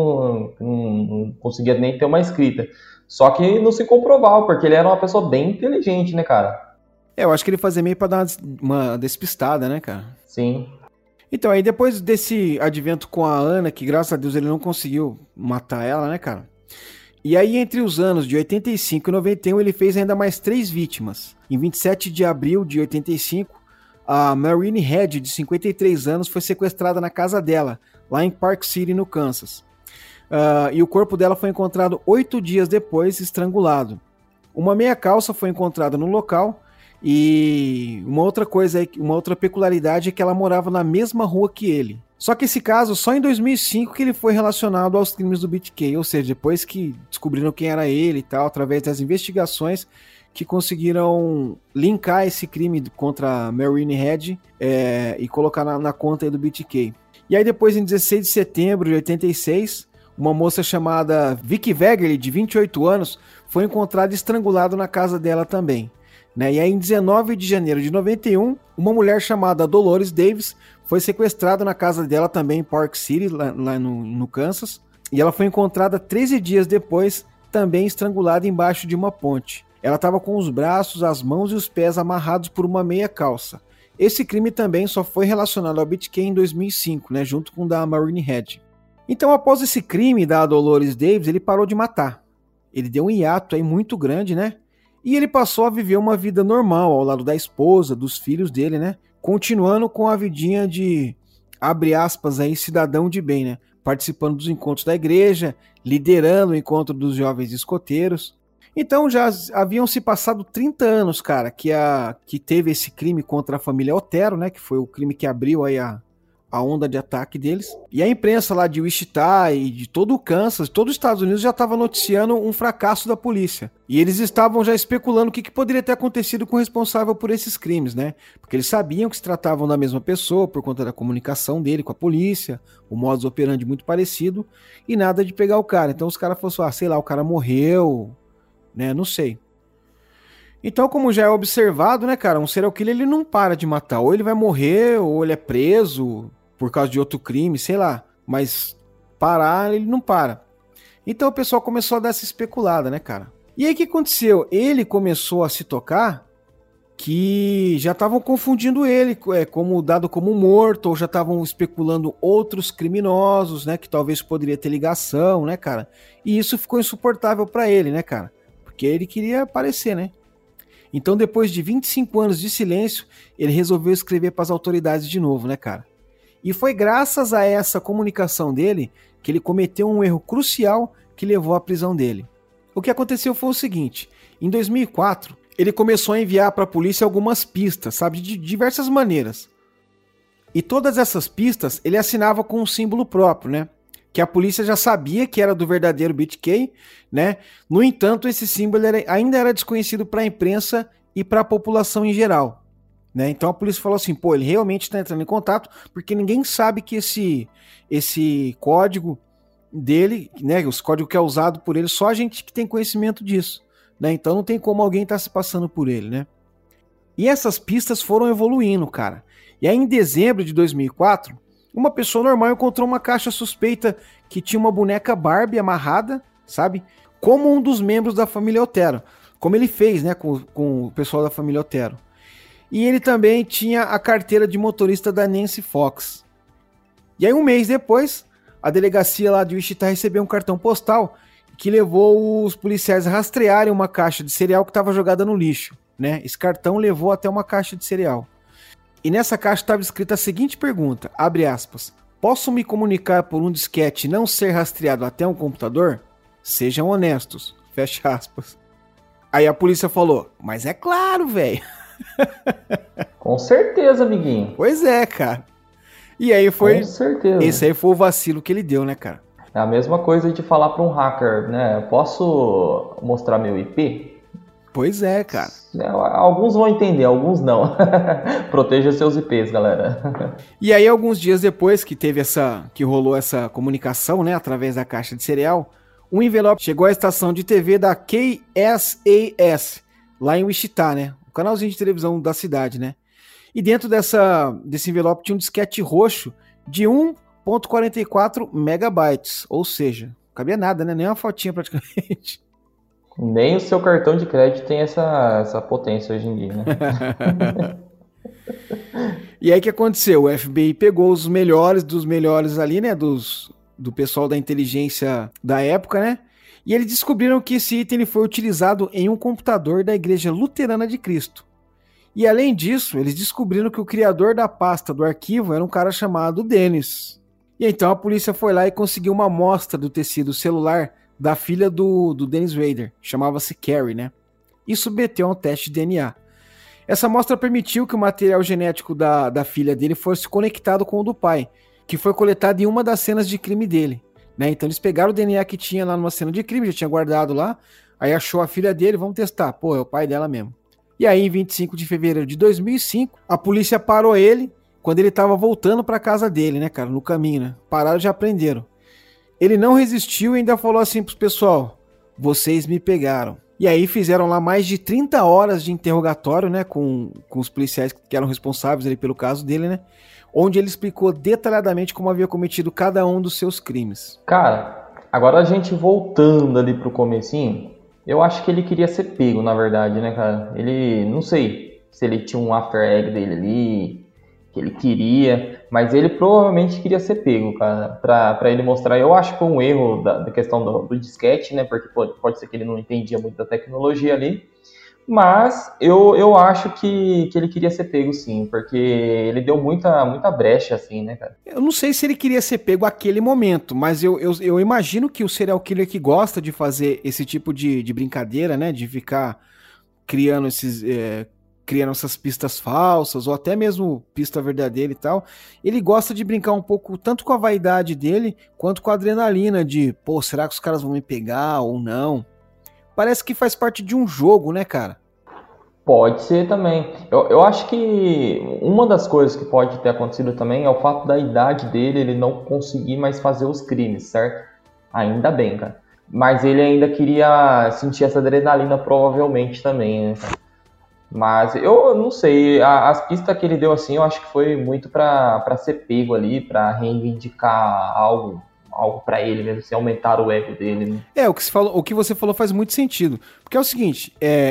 não conseguia nem ter uma escrita. Só que não se comprovava, porque ele era uma pessoa bem inteligente, né, cara? Eu acho que ele fazia meio pra dar uma despistada, né, cara? Sim. Então, aí depois desse advento com a Ana, que graças a Deus ele não conseguiu matar ela, né, cara? E aí, entre os anos de 85 e 91, ele fez ainda mais 3 vítimas. Em 27 de abril de 85, a Maureen Head, de 53 anos, foi sequestrada na casa dela, lá em Park City, no Kansas. E o corpo dela foi encontrado 8 dias depois, estrangulado. Uma meia calça foi encontrada no local, e uma outra peculiaridade é que ela morava na mesma rua que ele. Só que esse caso, só em 2005 que ele foi relacionado aos crimes do BTK, ou seja, depois que descobriram quem era ele e tal, através das investigações que conseguiram linkar esse crime contra a Maureen Head e colocar na conta aí do BTK. E aí depois, em 16 de setembro de 86, uma moça chamada Vicky Wegerle, de 28 anos, foi encontrada estrangulada na casa dela também. Né? E aí, em 19 de janeiro de 91, uma mulher chamada Dolores Davis foi sequestrada na casa dela também em Park City, lá no Kansas, e ela foi encontrada 13 dias depois, também estrangulada embaixo de uma ponte. Ela estava com os braços, as mãos e os pés amarrados por uma meia calça. Esse crime também só foi relacionado ao BTK em 2005, né, junto com o da Maureen Head. Então, após esse crime da Dolores Davis, ele parou de matar. Ele deu um hiato aí muito grande, né? E ele passou a viver uma vida normal ao lado da esposa, dos filhos dele, né? Continuando com a vidinha de, abre aspas aí, cidadão de bem, né? Participando dos encontros da igreja, liderando o encontro dos jovens escoteiros. Então já haviam se passado 30 anos, cara, que teve esse crime contra a família Otero, né? Que foi o crime que abriu aí a onda de ataque deles. E a imprensa lá de Wichita e de todo o Kansas, todo os Estados Unidos já estava noticiando um fracasso da polícia. E eles estavam já especulando o que poderia ter acontecido com o responsável por esses crimes, né? Porque eles sabiam que se tratavam da mesma pessoa por conta da comunicação dele com a polícia, o modus operandi muito parecido, e nada de pegar o cara. Então os caras falaram assim, sei lá, o cara morreu, né? Não sei. Então, como já é observado, né, cara, um serial killer ele não para de matar. Ou ele vai morrer, ou ele é preso por causa de outro crime, sei lá. Mas parar, ele não para. Então o pessoal começou a dar essa especulada, né, cara? E aí o que aconteceu? Ele começou a se tocar que já estavam confundindo ele como dado como morto, ou já estavam especulando outros criminosos, né, que talvez poderia ter ligação, né, cara? E isso ficou insuportável pra ele, né, cara? Porque ele queria aparecer, né? Então, depois de 25 anos de silêncio, ele resolveu escrever para as autoridades de novo, né, cara? E foi graças a essa comunicação dele que ele cometeu um erro crucial que levou à prisão dele. O que aconteceu foi o seguinte: em 2004, ele começou a enviar para a polícia algumas pistas, sabe, de diversas maneiras. E todas essas pistas ele assinava com um símbolo próprio, né? Que a polícia já sabia que era do verdadeiro BTK, né? No entanto, esse símbolo ainda era desconhecido para a imprensa e para a população em geral, né? Então a polícia falou assim: pô, ele realmente está entrando em contato, porque ninguém sabe que esse código dele, né? Os códigos que é usado por ele, só a gente que tem conhecimento disso. Né? Então não tem como alguém estar se passando por ele, né? E essas pistas foram evoluindo, cara. E aí em dezembro de 2004, uma pessoa normal encontrou uma caixa suspeita que tinha uma boneca Barbie amarrada, sabe? Como um dos membros da família Otero. Como ele fez, né, com o pessoal da família Otero. E ele também tinha a carteira de motorista da Nancy Fox. E aí um mês depois, a delegacia lá de Wichita recebeu um cartão postal que levou os policiais a rastrearem uma caixa de cereal que estava jogada no lixo, né? Esse cartão levou até uma caixa de cereal. E nessa caixa estava escrita a seguinte pergunta, abre aspas: posso me comunicar por um disquete e não ser rastreado até um computador? Sejam honestos, fecha aspas. Aí a polícia falou: mas é claro, velho. Com certeza, amiguinho. Pois é, cara. E aí foi... Com certeza. Esse aí foi o vacilo que ele deu, né, cara? É a mesma coisa de falar para um hacker, né? Posso mostrar meu IP? Pois é, cara. Alguns vão entender, alguns não. Proteja seus IPs, galera. E aí, alguns dias depois que rolou essa comunicação, né, através da caixa de cereal, um envelope chegou à estação de TV da KSAS, lá em Wichita, né? O canalzinho de televisão da cidade, né? E dentro desse envelope tinha um disquete roxo de 1.44 megabytes, ou seja, não cabia nada, né? Nem uma fotinha praticamente. Nem o seu cartão de crédito tem essa potência hoje em dia, né? E aí o que aconteceu? O FBI pegou os melhores dos melhores ali, né? Do pessoal da inteligência da época, né? E eles descobriram que esse item foi utilizado em um computador da Igreja Luterana de Cristo. E além disso, eles descobriram que o criador da pasta do arquivo era um cara chamado Dennis. E então a polícia foi lá e conseguiu uma amostra do tecido celular da filha do Dennis Rader, chamava-se Carrie, né? E submeteu a um teste de DNA. Essa amostra permitiu que o material genético da filha dele fosse conectado com o do pai, que foi coletado em uma das cenas de crime dele, né? Então eles pegaram o DNA que tinha lá numa cena de crime, já tinha guardado lá, aí achou a filha dele, vamos testar, pô, é o pai dela mesmo. E aí, em 25 de fevereiro de 2005, a polícia parou ele quando ele estava voltando para casa dele, né, cara, no caminho, né? Pararam e já prenderam. Ele não resistiu e ainda falou assim pros pessoal: vocês me pegaram. E aí fizeram lá mais de 30 horas de interrogatório, né, com os policiais que eram responsáveis ali pelo caso dele, né? Onde ele explicou detalhadamente como havia cometido cada um dos seus crimes. Cara, agora a gente voltando ali pro comecinho, eu acho que ele queria ser pego, na verdade, né, cara? Ele, não sei se ele tinha um after egg dele ali, que ele queria, mas ele provavelmente queria ser pego, cara, pra ele mostrar. Eu acho que foi um erro da questão do disquete, né, porque pode ser que ele não entendia muito da tecnologia ali, mas eu acho que ele queria ser pego, sim, porque ele deu muita brecha, assim, né, cara? Eu não sei se ele queria ser pego naquele momento, mas eu imagino que o serial killer que gosta de fazer esse tipo de brincadeira, né, de ficar criando criando essas pistas falsas, ou até mesmo pista verdadeira e tal, ele gosta de brincar um pouco tanto com a vaidade dele, quanto com a adrenalina de, pô, será que os caras vão me pegar ou não? Parece que faz parte de um jogo, né, cara? Pode ser também. Eu acho que uma das coisas que pode ter acontecido também é o fato da idade dele, ele não conseguir mais fazer os crimes, certo? Ainda bem, cara. Mas ele ainda queria sentir essa adrenalina provavelmente também, né, cara? Mas eu não sei, as pistas que ele deu assim, eu acho que foi muito pra ser pego ali, pra reivindicar algo pra ele mesmo, assim, aumentar o ego dele, né? O que você falou faz muito sentido. Porque é o seguinte,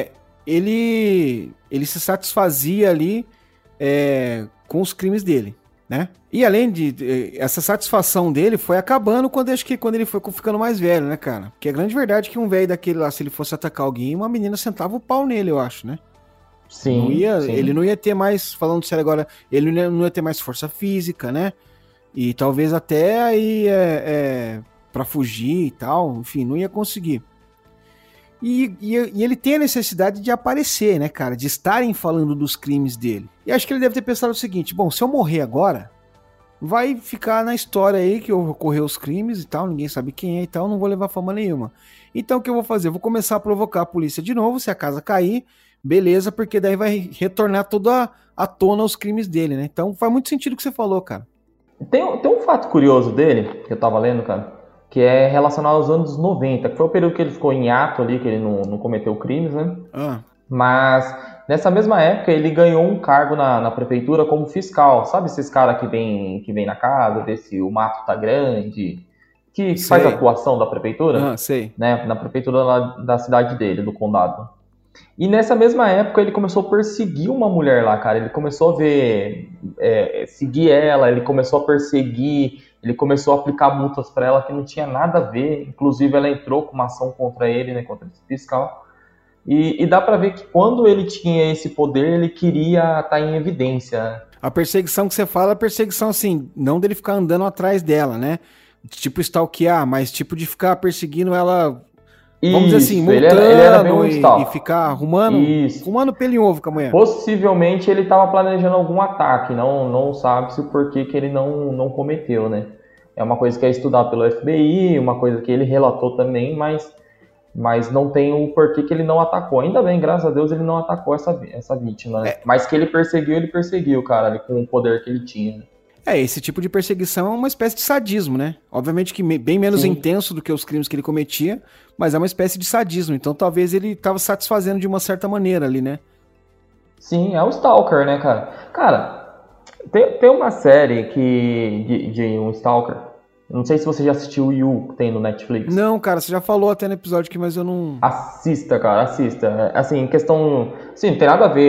ele se satisfazia ali com os crimes dele, né? E além de essa satisfação dele foi acabando quando ele foi ficando mais velho, né, cara? Porque a grande verdade é que um velho daquele lá, se ele fosse atacar alguém, uma menina sentava o pau nele, eu acho, né? Sim, Ele não ia ter mais, falando sério agora, ele não ia ter mais força física, né? E talvez até aí pra fugir e tal, enfim, não ia conseguir. E ele tem a necessidade de aparecer, né, cara? De estarem falando dos crimes dele. E acho que ele deve ter pensado o seguinte, bom, se eu morrer agora, vai ficar na história aí que ocorreu os crimes e tal, ninguém sabe quem é e tal, não vou levar fama nenhuma. Então o que eu vou fazer? Eu vou começar a provocar a polícia de novo, se a casa cair, beleza, porque daí vai retornar toda à tona os crimes dele, né? Então faz muito sentido o que você falou, cara. Tem um fato curioso dele, que eu tava lendo, cara, que é relacionado aos anos 90, que foi o período que ele ficou em ato ali, que ele não cometeu crimes, né? Mas nessa mesma época ele ganhou um cargo na prefeitura como fiscal. Sabe esses caras que vem na casa, ver se o mato tá grande, que faz a atuação da prefeitura? Sei. Né? Na prefeitura lá da cidade dele, do condado. E nessa mesma época ele começou a perseguir uma mulher lá, cara. Ele começou a seguir ela, ele começou a perseguir, ele começou a aplicar multas pra ela que não tinha nada a ver. Inclusive ela entrou com uma ação contra ele, né, contra esse fiscal. E dá pra ver que quando ele tinha esse poder, ele queria estar em evidência. A perseguição que você fala é a perseguição, assim, não dele ficar andando atrás dela, né? Tipo stalkear, mas tipo de ficar perseguindo ela, vamos dizer assim, multando ele era bem e ficar arrumando pelo em ovo com a mulher. Possivelmente ele estava planejando algum ataque, não sabe-se o porquê que ele não cometeu, né? É uma coisa que é estudada pelo FBI, uma coisa que ele relatou também, mas não tem o porquê que ele não atacou. Ainda bem, graças a Deus, ele não atacou essa vítima, né? Mas que ele perseguiu, cara, ali, com o poder que ele tinha. Esse tipo de perseguição é uma espécie de sadismo, né? Obviamente que bem menos intenso do que os crimes que ele cometia, mas é uma espécie de sadismo. Então talvez ele estava satisfazendo de uma certa maneira ali, né? Sim, é o Stalker, né, cara? Cara, tem uma série de um Stalker. Não sei se você já assistiu o You, que tem no Netflix. Não, cara, você já falou até no episódio aqui, mas eu não... Assista, cara, assista. Assim, em questão... Sim, não tem nada a ver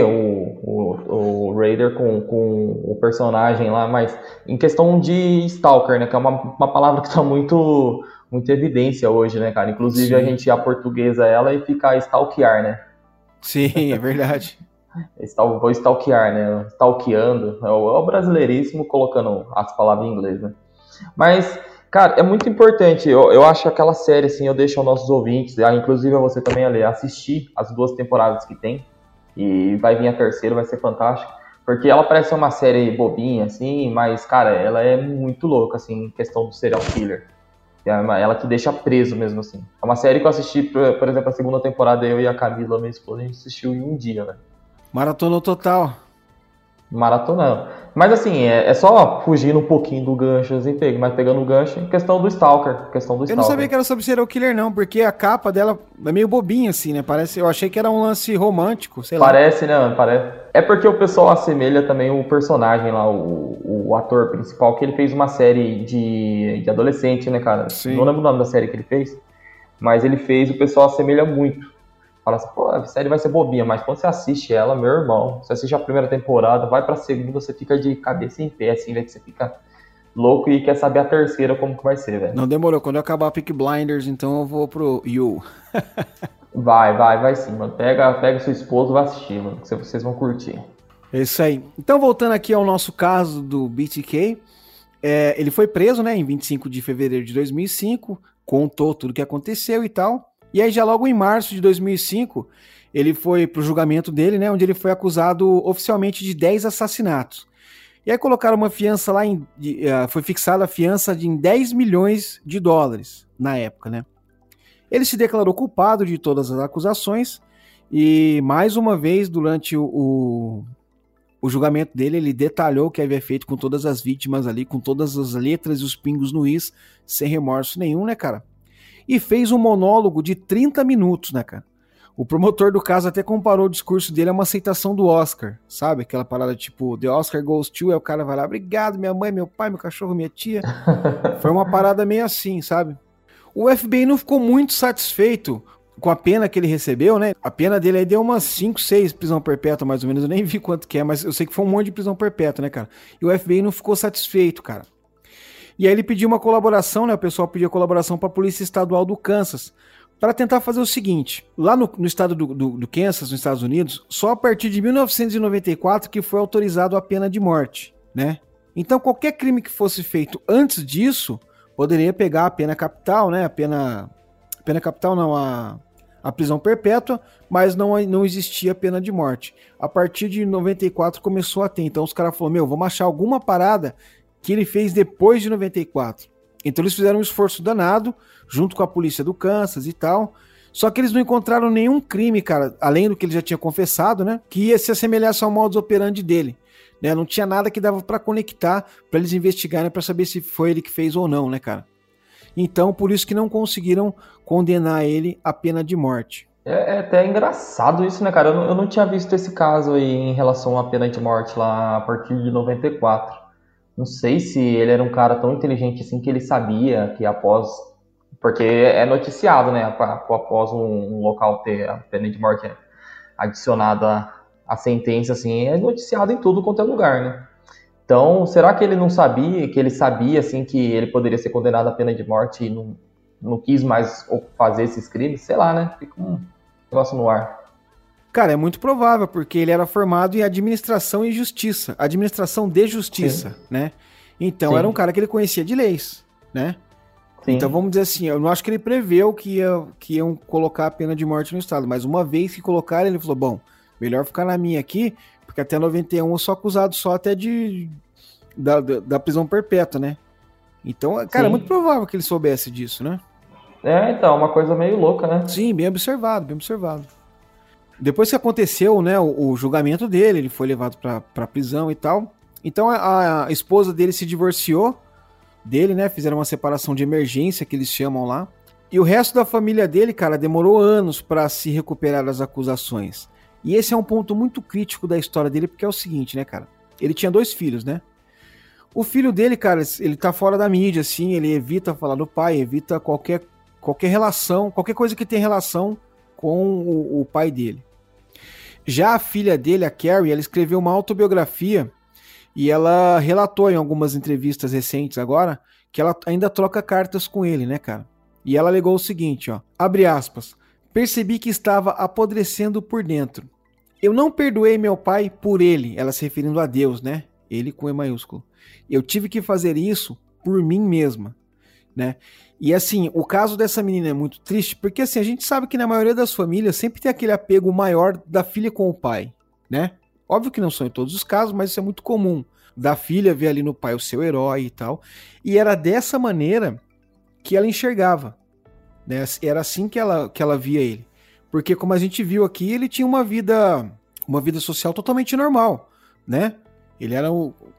o Raider com o personagem lá, mas em questão de Stalker, né, que é uma palavra que tá muito evidência hoje, né, cara? Inclusive Sim. A gente aportuguesa ela e fica stalkear, né? Sim, é verdade. Vou stalkear, né? Stalkeando. É o brasileiríssimo colocando as palavras em inglês, né? Mas, cara, é muito importante. Eu acho aquela série, assim, eu deixo aos nossos ouvintes, inclusive a você também, Ale, assistir as 2 temporadas que tem. E vai vir a terceira, vai ser fantástica. Porque ela parece ser uma série bobinha, assim, mas, cara, ela é muito louca, assim, em questão do serial killer. Ela te deixa preso mesmo, assim. É uma série que eu assisti, por exemplo, a 2ª temporada, eu e a Camila, minha esposa, a gente assistiu em um dia, velho. Maratonou total. Maratonando. Mas assim, é só fugindo um pouquinho do gancho, assim, mas pegando o gancho, questão do Stalker. Eu não sabia que era sobre serial killer, não, porque a capa dela é meio bobinha, assim, né? Eu achei que era um lance romântico, sei lá. Parece, né? Parece. É porque o pessoal assemelha também o personagem lá, o ator principal, que ele fez uma série de adolescente, né, cara? Sim. Não lembro o nome da série que ele fez, mas ele fez, o pessoal assemelha muito. Fala assim, pô, a série vai ser bobinha, mas quando você assiste ela, meu irmão, você assiste a 1ª temporada, vai pra 2ª, você fica de cabeça em pé, assim, velho, que você fica louco e quer saber a 3ª como que vai ser, velho. Não demorou, quando eu acabar a Peaky Blinders, então eu vou pro You. Vai sim, mano, pega sua esposa e vai assistir, mano, que vocês vão curtir. É isso aí. Então, voltando aqui ao nosso caso do BTK, ele foi preso, né, em 25 de fevereiro de 2005, contou tudo o que aconteceu e tal. E aí, já logo em março de 2005, ele foi pro julgamento dele, né, onde ele foi acusado oficialmente de 10 assassinatos. E aí colocaram uma fiança lá, foi fixada a fiança em 10 milhões de dólares na época, né. Ele se declarou culpado de todas as acusações e, mais uma vez, durante o julgamento dele, ele detalhou o que havia feito com todas as vítimas ali, com todas as letras e os pingos no is, sem remorso nenhum, né, cara. E fez um monólogo de 30 minutos, né, cara? O promotor do caso até comparou o discurso dele a uma aceitação do Oscar, sabe? Aquela parada tipo, the Oscar goes to, aí o cara vai lá, obrigado, minha mãe, meu pai, meu cachorro, minha tia. Foi uma parada meio assim, sabe? O FBI não ficou muito satisfeito com a pena que ele recebeu, né? A pena dele aí deu umas 5, 6 prisão perpétua, mais ou menos. Eu nem vi quanto que é, mas eu sei que foi um monte de prisão perpétua, né, cara? E o FBI não ficou satisfeito, cara. E aí ele pediu uma colaboração, né? O pessoal pediu colaboração para a Polícia Estadual do Kansas, para tentar fazer o seguinte: lá no estado do Kansas, nos Estados Unidos, só a partir de 1994 que foi autorizado a pena de morte, né? Então qualquer crime que fosse feito antes disso poderia pegar a pena capital, né? A pena capital não, a prisão perpétua, mas não existia a pena de morte. A partir de 94 começou a ter. Então os caras falaram, vamos achar alguma parada que ele fez depois de 94. Então eles fizeram um esforço danado, junto com a polícia do Kansas e tal, só que eles não encontraram nenhum crime, cara, além do que ele já tinha confessado, né, que ia se assemelhasse ao modus operandi dele, né, não tinha nada que dava pra conectar, pra eles investigarem, pra saber se foi ele que fez ou não, né, cara. Então, por isso que não conseguiram condenar ele à pena de morte. É até engraçado isso, né, cara, eu não tinha visto esse caso aí em relação à pena de morte lá a partir de 94. Não sei se ele era um cara tão inteligente assim que ele sabia que após... Porque é noticiado, né? Após um local ter a pena de morte adicionada à sentença, assim, é noticiado em tudo quanto é lugar, né? Então, será que ele não sabia, que ele sabia, assim, que ele poderia ser condenado à pena de morte e não quis mais fazer esses crimes? Sei lá, né? Fica um negócio no ar. Cara, é muito provável, porque ele era formado em administração e justiça. Administração de justiça, sim, né? Então, sim, era um cara que ele conhecia de leis, né? Sim. Então, vamos dizer assim, eu não acho que ele preveu que iam colocar a pena de morte no estado, mas uma vez que colocaram, ele falou, bom, melhor ficar na minha aqui, porque até 91 eu sou acusado só até da prisão perpétua, né? Então, cara, sim, é muito provável que ele soubesse disso, né? Então, uma coisa meio louca, né? Sim, bem observado, bem observado. Depois que aconteceu, né, o julgamento dele, ele foi levado pra prisão e tal. Então a esposa dele se divorciou dele, né, fizeram uma separação de emergência, que eles chamam lá. E o resto da família dele, cara, demorou anos pra se recuperar das acusações. E esse é um ponto muito crítico da história dele, porque é o seguinte, né, cara, ele tinha 2 filhos, né. O filho dele, cara, ele tá fora da mídia, assim, ele evita falar do pai, evita qualquer relação, qualquer coisa que tenha relação com o pai dele. Já a filha dele, a Carrie, ela escreveu uma autobiografia e ela relatou em algumas entrevistas recentes agora que ela ainda troca cartas com ele, né, cara? E ela alegou o seguinte, ó, abre aspas, percebi que estava apodrecendo por dentro. Eu não perdoei meu pai por ele, ela se referindo a Deus, né? Ele com E maiúsculo. Eu tive que fazer isso por mim mesma, né? E assim, o caso dessa menina é muito triste, porque assim, a gente sabe que na maioria das famílias sempre tem aquele apego maior da filha com o pai, né? Óbvio que não são em todos os casos, mas isso é muito comum, da filha ver ali no pai o seu herói e tal. E era dessa maneira que ela enxergava, né? Era assim que ela via ele. Porque como a gente viu aqui, ele tinha uma vida social totalmente normal, né? Ele era,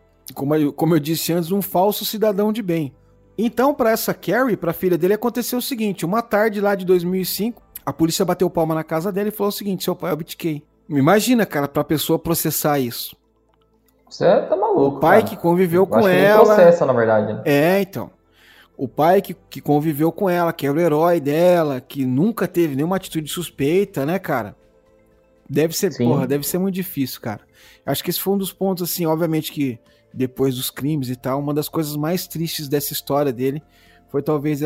como eu disse antes, um falso cidadão de bem. Então, para essa Carrie, para a filha dele, aconteceu o seguinte, uma tarde lá de 2005, a polícia bateu palma na casa dela e falou o seguinte, seu pai eu abdiquei. Imagina, cara, pra pessoa processar isso. Você tá maluco, o pai, cara, que conviveu com ela... processa, na verdade. Né? Então. O pai que conviveu com ela, que era o herói dela, que nunca teve nenhuma atitude suspeita, né, cara? Deve ser, sim, porra, deve ser muito difícil, cara. Acho que esse foi um dos pontos, assim, obviamente que depois dos crimes e tal, uma das coisas mais tristes dessa história dele foi talvez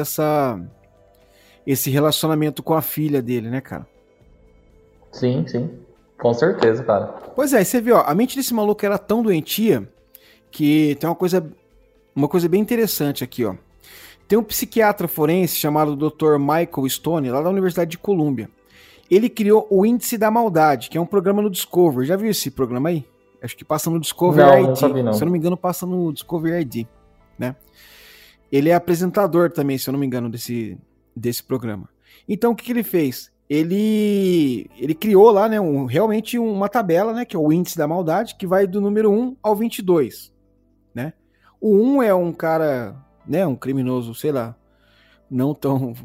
esse relacionamento com a filha dele, né, cara? Sim, sim. Com certeza, cara. Pois é, você viu, ó, a mente desse maluco era tão doentia que tem uma coisa bem interessante aqui, ó. Tem um psiquiatra forense chamado Dr. Michael Stone, lá da Universidade de Colômbia. Ele criou o Índice da Maldade, que é um programa no Discovery. Já viu esse programa aí? Acho que passa no Discovery ID. Não sabia, não. Se eu não me engano, passa no Discovery ID, né? Ele é apresentador também, se eu não me engano, desse programa. Então, o que ele fez? Ele criou lá, né, realmente uma tabela, né, que é o Índice da Maldade, que vai do número 1 ao 22, né? O 1 é um cara, né, um criminoso, sei lá, não tão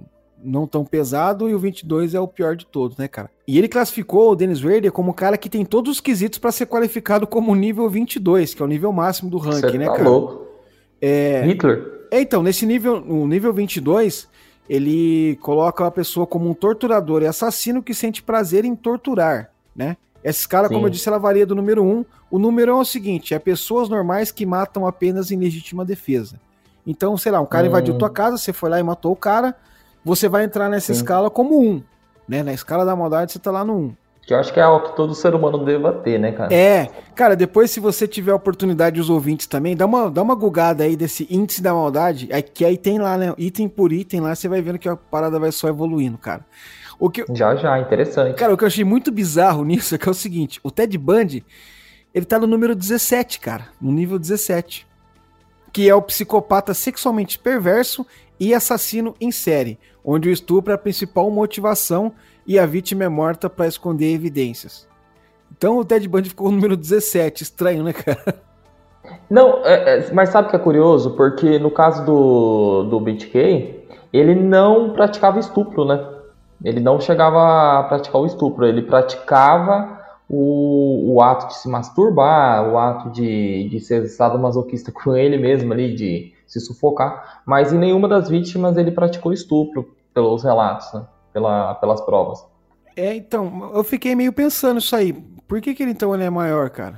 não tão pesado e o 22 é o pior de todos, né, cara? E ele classificou o Dennis Rader como o cara que tem todos os quesitos pra ser qualificado como nível 22, que é o nível máximo do ranking, Você né, tá cara? louco. Hitler? Então, nesse nível, no nível 22, ele coloca a pessoa como um torturador e assassino que sente prazer em torturar, né? Essa escala, como eu disse, ela varia do número 1. O número 1 é o seguinte, é pessoas normais que matam apenas em legítima defesa. Então, sei lá, um cara invadiu tua casa, você foi lá e matou o cara, você vai entrar nessa escala como 1, né? Na escala da maldade você tá lá no 1. Que eu acho que é algo que todo ser humano deva ter, né, cara? Cara, depois se você tiver a oportunidade, os ouvintes também, dá uma gugada aí desse índice da maldade, que aí tem lá, né, item por item lá, você vai vendo que a parada vai só evoluindo, cara. Já, interessante. Cara, o que eu achei muito bizarro nisso é que é o seguinte, o Ted Bundy, ele tá no número 17, cara, no nível 17, que é o psicopata sexualmente perverso e assassino em série, onde o estupro é a principal motivação e a vítima é morta pra esconder evidências. Então o Ted Bundy ficou no número 17, estranho, né, cara? Não, mas sabe o que é curioso? Porque no caso do BTK, ele não praticava estupro, né? Ele não chegava a praticar o estupro, ele praticava o ato de se masturbar, o ato de ser sadomasoquista com ele mesmo ali, de se sufocar, mas em nenhuma das vítimas ele praticou estupro, pelos relatos, né? Pelas provas. Então, eu fiquei meio pensando isso aí. Por que ele então ele é maior, cara?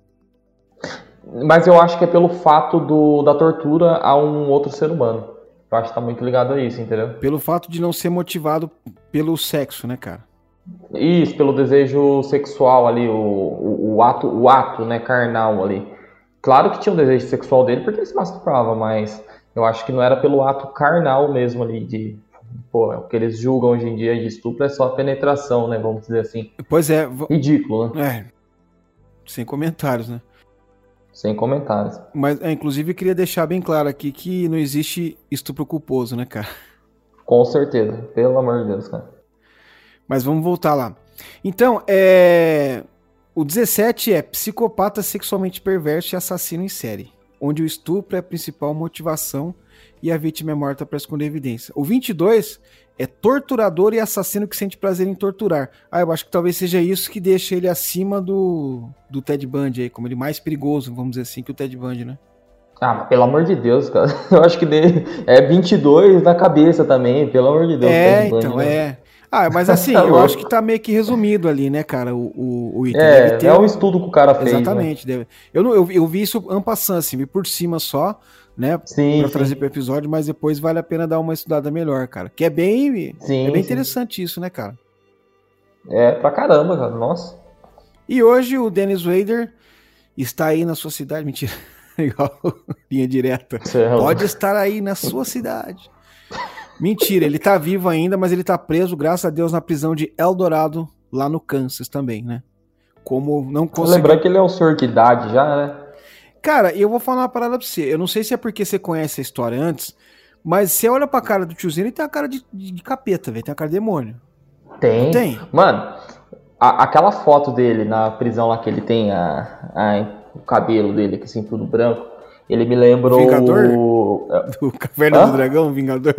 Mas eu acho que é pelo fato da tortura a um outro ser humano. Eu acho que tá muito ligado a isso, entendeu? Pelo fato de não ser motivado pelo sexo, né, cara? Isso, pelo desejo sexual ali, o ato, né, carnal ali. Claro que tinha um desejo sexual dele porque ele se masturbava, mas eu acho que não era pelo ato carnal mesmo ali, o que eles julgam hoje em dia de estupro é só a penetração, né, vamos dizer assim. Pois é. Ridículo, né? Sem comentários, né? Sem comentários. Mas, inclusive, eu queria deixar bem claro aqui que não existe estupro culposo, né, cara? Com certeza, pelo amor de Deus, cara. Mas vamos voltar lá. Então, o 17 é psicopata sexualmente perverso e assassino em série, onde o estupro é a principal motivação e a vítima é morta para esconder evidência. O 22 é torturador e assassino que sente prazer em torturar. Eu acho que talvez seja isso que deixa ele acima do Ted Bundy aí, como ele mais perigoso, vamos dizer assim, que o Ted Bundy, né? Mas pelo amor de Deus, cara. Eu acho que é 22 na cabeça também, pelo amor de Deus. Ted Bundy, né? Mas assim, eu acho que tá meio que resumido ali, né, cara, o item. É um estudo que o cara fez. Exatamente. Né? Eu vi isso en passant, assim, vi por cima só, né, pra trazer pro episódio, mas depois vale a pena dar uma estudada melhor, cara. Que é bem interessante isso, né, cara? Pra caramba, cara, nossa. E hoje o Dennis Rader está aí na sua cidade, mentira, igual linha direta. Pode estar aí na sua cidade. Mentira, ele tá vivo ainda, mas ele tá preso, graças a Deus, na prisão de Eldorado, lá no Kansas também, né? Como não conseguiu... Lembrar que ele é um senhor de idade já, né? Cara, eu vou falar uma parada pra você. Eu não sei se é porque você conhece a história antes, mas você olha pra cara do tiozinho, ele tem a cara de capeta, velho. Tem a cara de demônio. Tem. Mano, aquela foto dele na prisão lá que ele tem o cabelo dele, que assim, tudo branco. Ele me lembrou... Vingador? Do Caverna do Dragão, Vingador?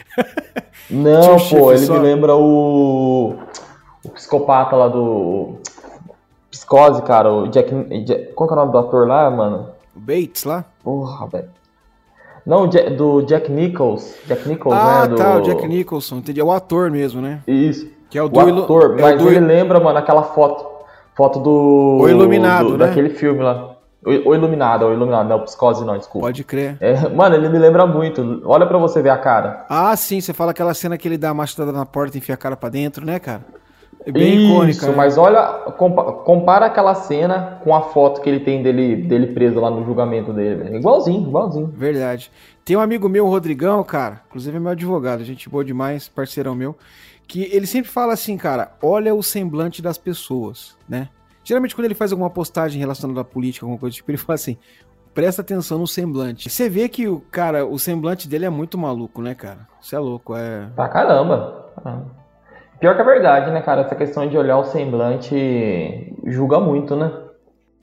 Não, pô, ele me lembra o psicopata lá do... Psicose, cara, o Jack... Qual que é o nome do ator lá, mano? O Bates lá? Porra, velho. Não, do Jack Nicholson. Jack Nicholson, né? O Jack Nicholson, entendi. É o ator mesmo, né? Isso. Que é o ator, mas ele lembra, mano, aquela foto do... O Iluminado, né? Daquele filme lá. O Iluminado, não, Psicose não, desculpa. Pode crer. Mano, ele me lembra muito. Olha pra você ver a cara. Sim, você fala aquela cena que ele dá a machucada na porta e enfia a cara pra dentro, né, cara? É bem icônica. Isso, mas olha, compara aquela cena com a foto que ele tem dele preso lá no julgamento dele. Igualzinho. Verdade. Tem um amigo meu, o Rodrigão, cara, inclusive é meu advogado, gente boa demais, parceirão meu, que ele sempre fala assim, cara, olha o semblante das pessoas, né? Geralmente quando ele faz alguma postagem relacionada à política, alguma coisa do tipo, ele fala assim, presta atenção no semblante. Você vê que o semblante dele é muito maluco, né, cara? Isso é louco, Pra caramba. Pior que a verdade, né, cara? Essa questão de olhar o semblante julga muito, né?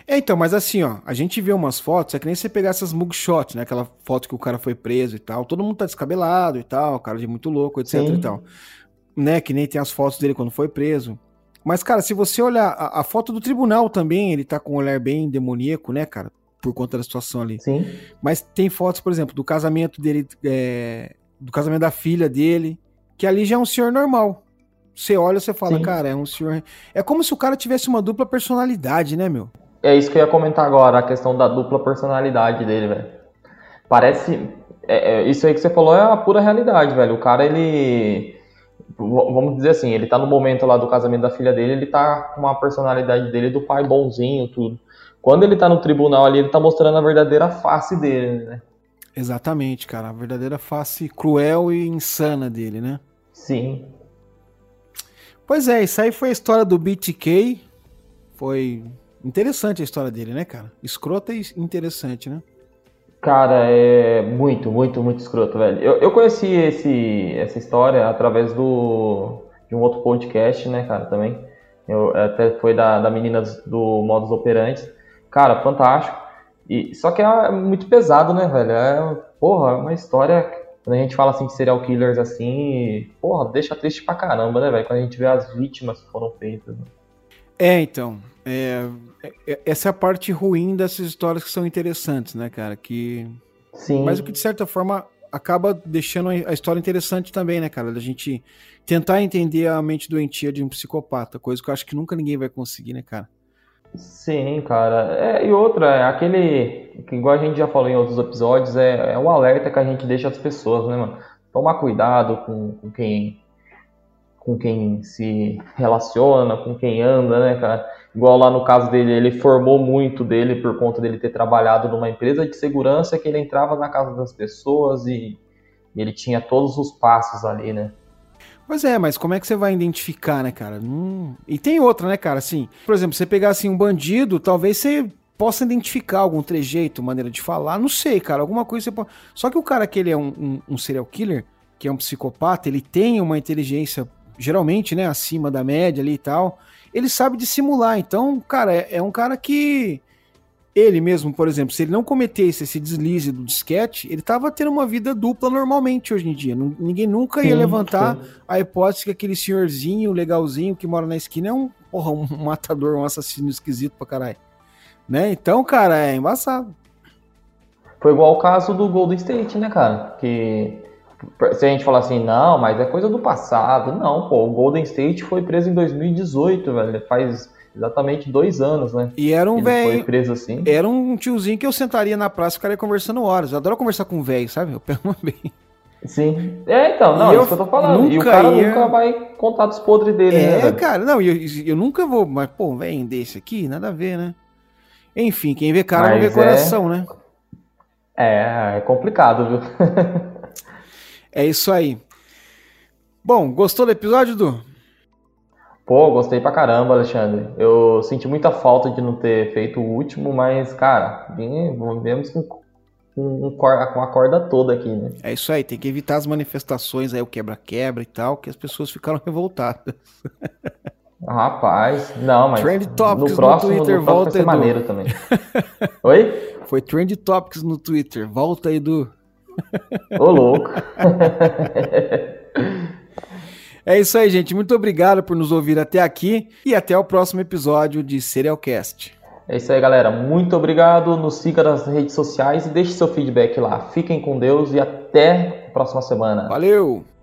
Então, mas assim, ó, a gente vê umas fotos, é que nem você pegar essas mugshots, né? Aquela foto que o cara foi preso e tal. Todo mundo tá descabelado e tal, cara de muito louco, etc e tal. Sim, Né? Que nem tem as fotos dele quando foi preso. Mas, cara, se você olhar a foto do tribunal também, ele tá com um olhar bem demoníaco, né, cara? Por conta da situação ali. sim, Mas tem fotos, por exemplo, do casamento dele, do casamento da filha dele, que ali já é um senhor normal. Você olha, você fala, sim. cara, é um senhor. É como se o cara tivesse uma dupla personalidade, né, meu? É isso que eu ia comentar agora, a questão da dupla personalidade dele, velho. Parece. Isso aí que você falou é a pura realidade, velho. O cara, ele. Vamos dizer assim, ele tá no momento lá do casamento da filha dele, ele tá com a personalidade dele do pai bonzinho, tudo. Quando ele tá no tribunal ali, ele tá mostrando a verdadeira face dele, né? Exatamente, cara. A verdadeira face cruel e insana dele, né? Sim. Pois é, isso aí foi a história do BTK. Foi interessante a história dele, né, cara? Escrota e interessante, né? Cara, é muito, muito, muito escroto, velho. Eu conheci essa história através de um outro podcast, né, cara, também. Até foi da menina do Modus Operandi. Cara, fantástico. Só que é muito pesado, né, velho? Porra, é uma história. Quando a gente fala assim de serial killers assim, porra, deixa triste pra caramba, né, velho? Quando a gente vê as vítimas que foram feitas. Né? Então, essa é a parte ruim dessas histórias que são interessantes, né, cara? Mas o que, Sim. de certa forma, acaba deixando a história interessante também, né, cara? Da gente tentar entender a mente doentia de um psicopata, coisa que eu acho que nunca ninguém vai conseguir, né, cara? Sim, cara. E outra, é aquele que igual a gente já falou em outros episódios, é um alerta que a gente deixa às pessoas, né, mano? Tomar cuidado com quem se relaciona, com quem anda, né, cara? Igual lá no caso dele, ele formou muito dele por conta dele ter trabalhado numa empresa de segurança que ele entrava na casa das pessoas e ele tinha todos os passos ali, né? Pois é, mas como é que você vai identificar, né, cara? E tem outra, né, cara? Assim, por exemplo, você pegar assim um bandido, talvez você possa identificar algum trejeito, maneira de falar, não sei, cara, alguma coisa você pode. Só que o cara que ele é um serial killer, que é um psicopata, ele tem uma inteligência geralmente, né, acima da média ali e tal. Ele sabe dissimular. Então, cara, é um cara que ele mesmo, por exemplo, se ele não cometesse esse deslize do disquete, ele tava tendo uma vida dupla normalmente hoje em dia. Ninguém nunca ia Sim, levantar sim. a hipótese que aquele senhorzinho legalzinho que mora na esquina é um matador, um assassino esquisito pra caralho. Né? Então, cara, é embaçado. Foi igual o caso do Golden State, né, cara? Que se a gente falar assim, não, mas é coisa do passado. Não, pô, o Golden State foi preso em 2018, velho. Faz exatamente 2 anos, né? E era um Ele foi velho, preso assim. era um tiozinho que eu sentaria na praça e ficaria conversando horas. Eu adoro conversar com velho, sabe? Eu pego bem. Sim. Então, E não, eu isso que eu tô falando. E o nunca cara nunca ia. vai contar dos podres dele, né, É, velho? cara, não, eu nunca vou, mas, pô, um velho desse aqui, nada a ver, né? Enfim, quem vê cara não vê Mas coração, né? é complicado, viu? É isso aí. Bom, gostou do episódio, Du? Pô, gostei pra caramba, Alexandre. Eu senti muita falta de não ter feito o último, mas, cara, viemos com a corda toda aqui, né? É isso aí, tem que evitar as manifestações aí, o quebra-quebra e tal, que as pessoas ficaram revoltadas. Rapaz, não, mas Trend no Topics no próximo, Twitter, no próximo vai volta, ser Edu. maneiro também. Oi? Foi Trend Topics no Twitter, volta, Edu. Ô, louco. É isso aí, gente. Muito obrigado por nos ouvir até aqui e até o próximo episódio de Serialcast. É isso aí, galera. Muito obrigado. Nos siga nas redes sociais e deixe seu feedback lá. Fiquem com Deus e até a próxima semana. Valeu!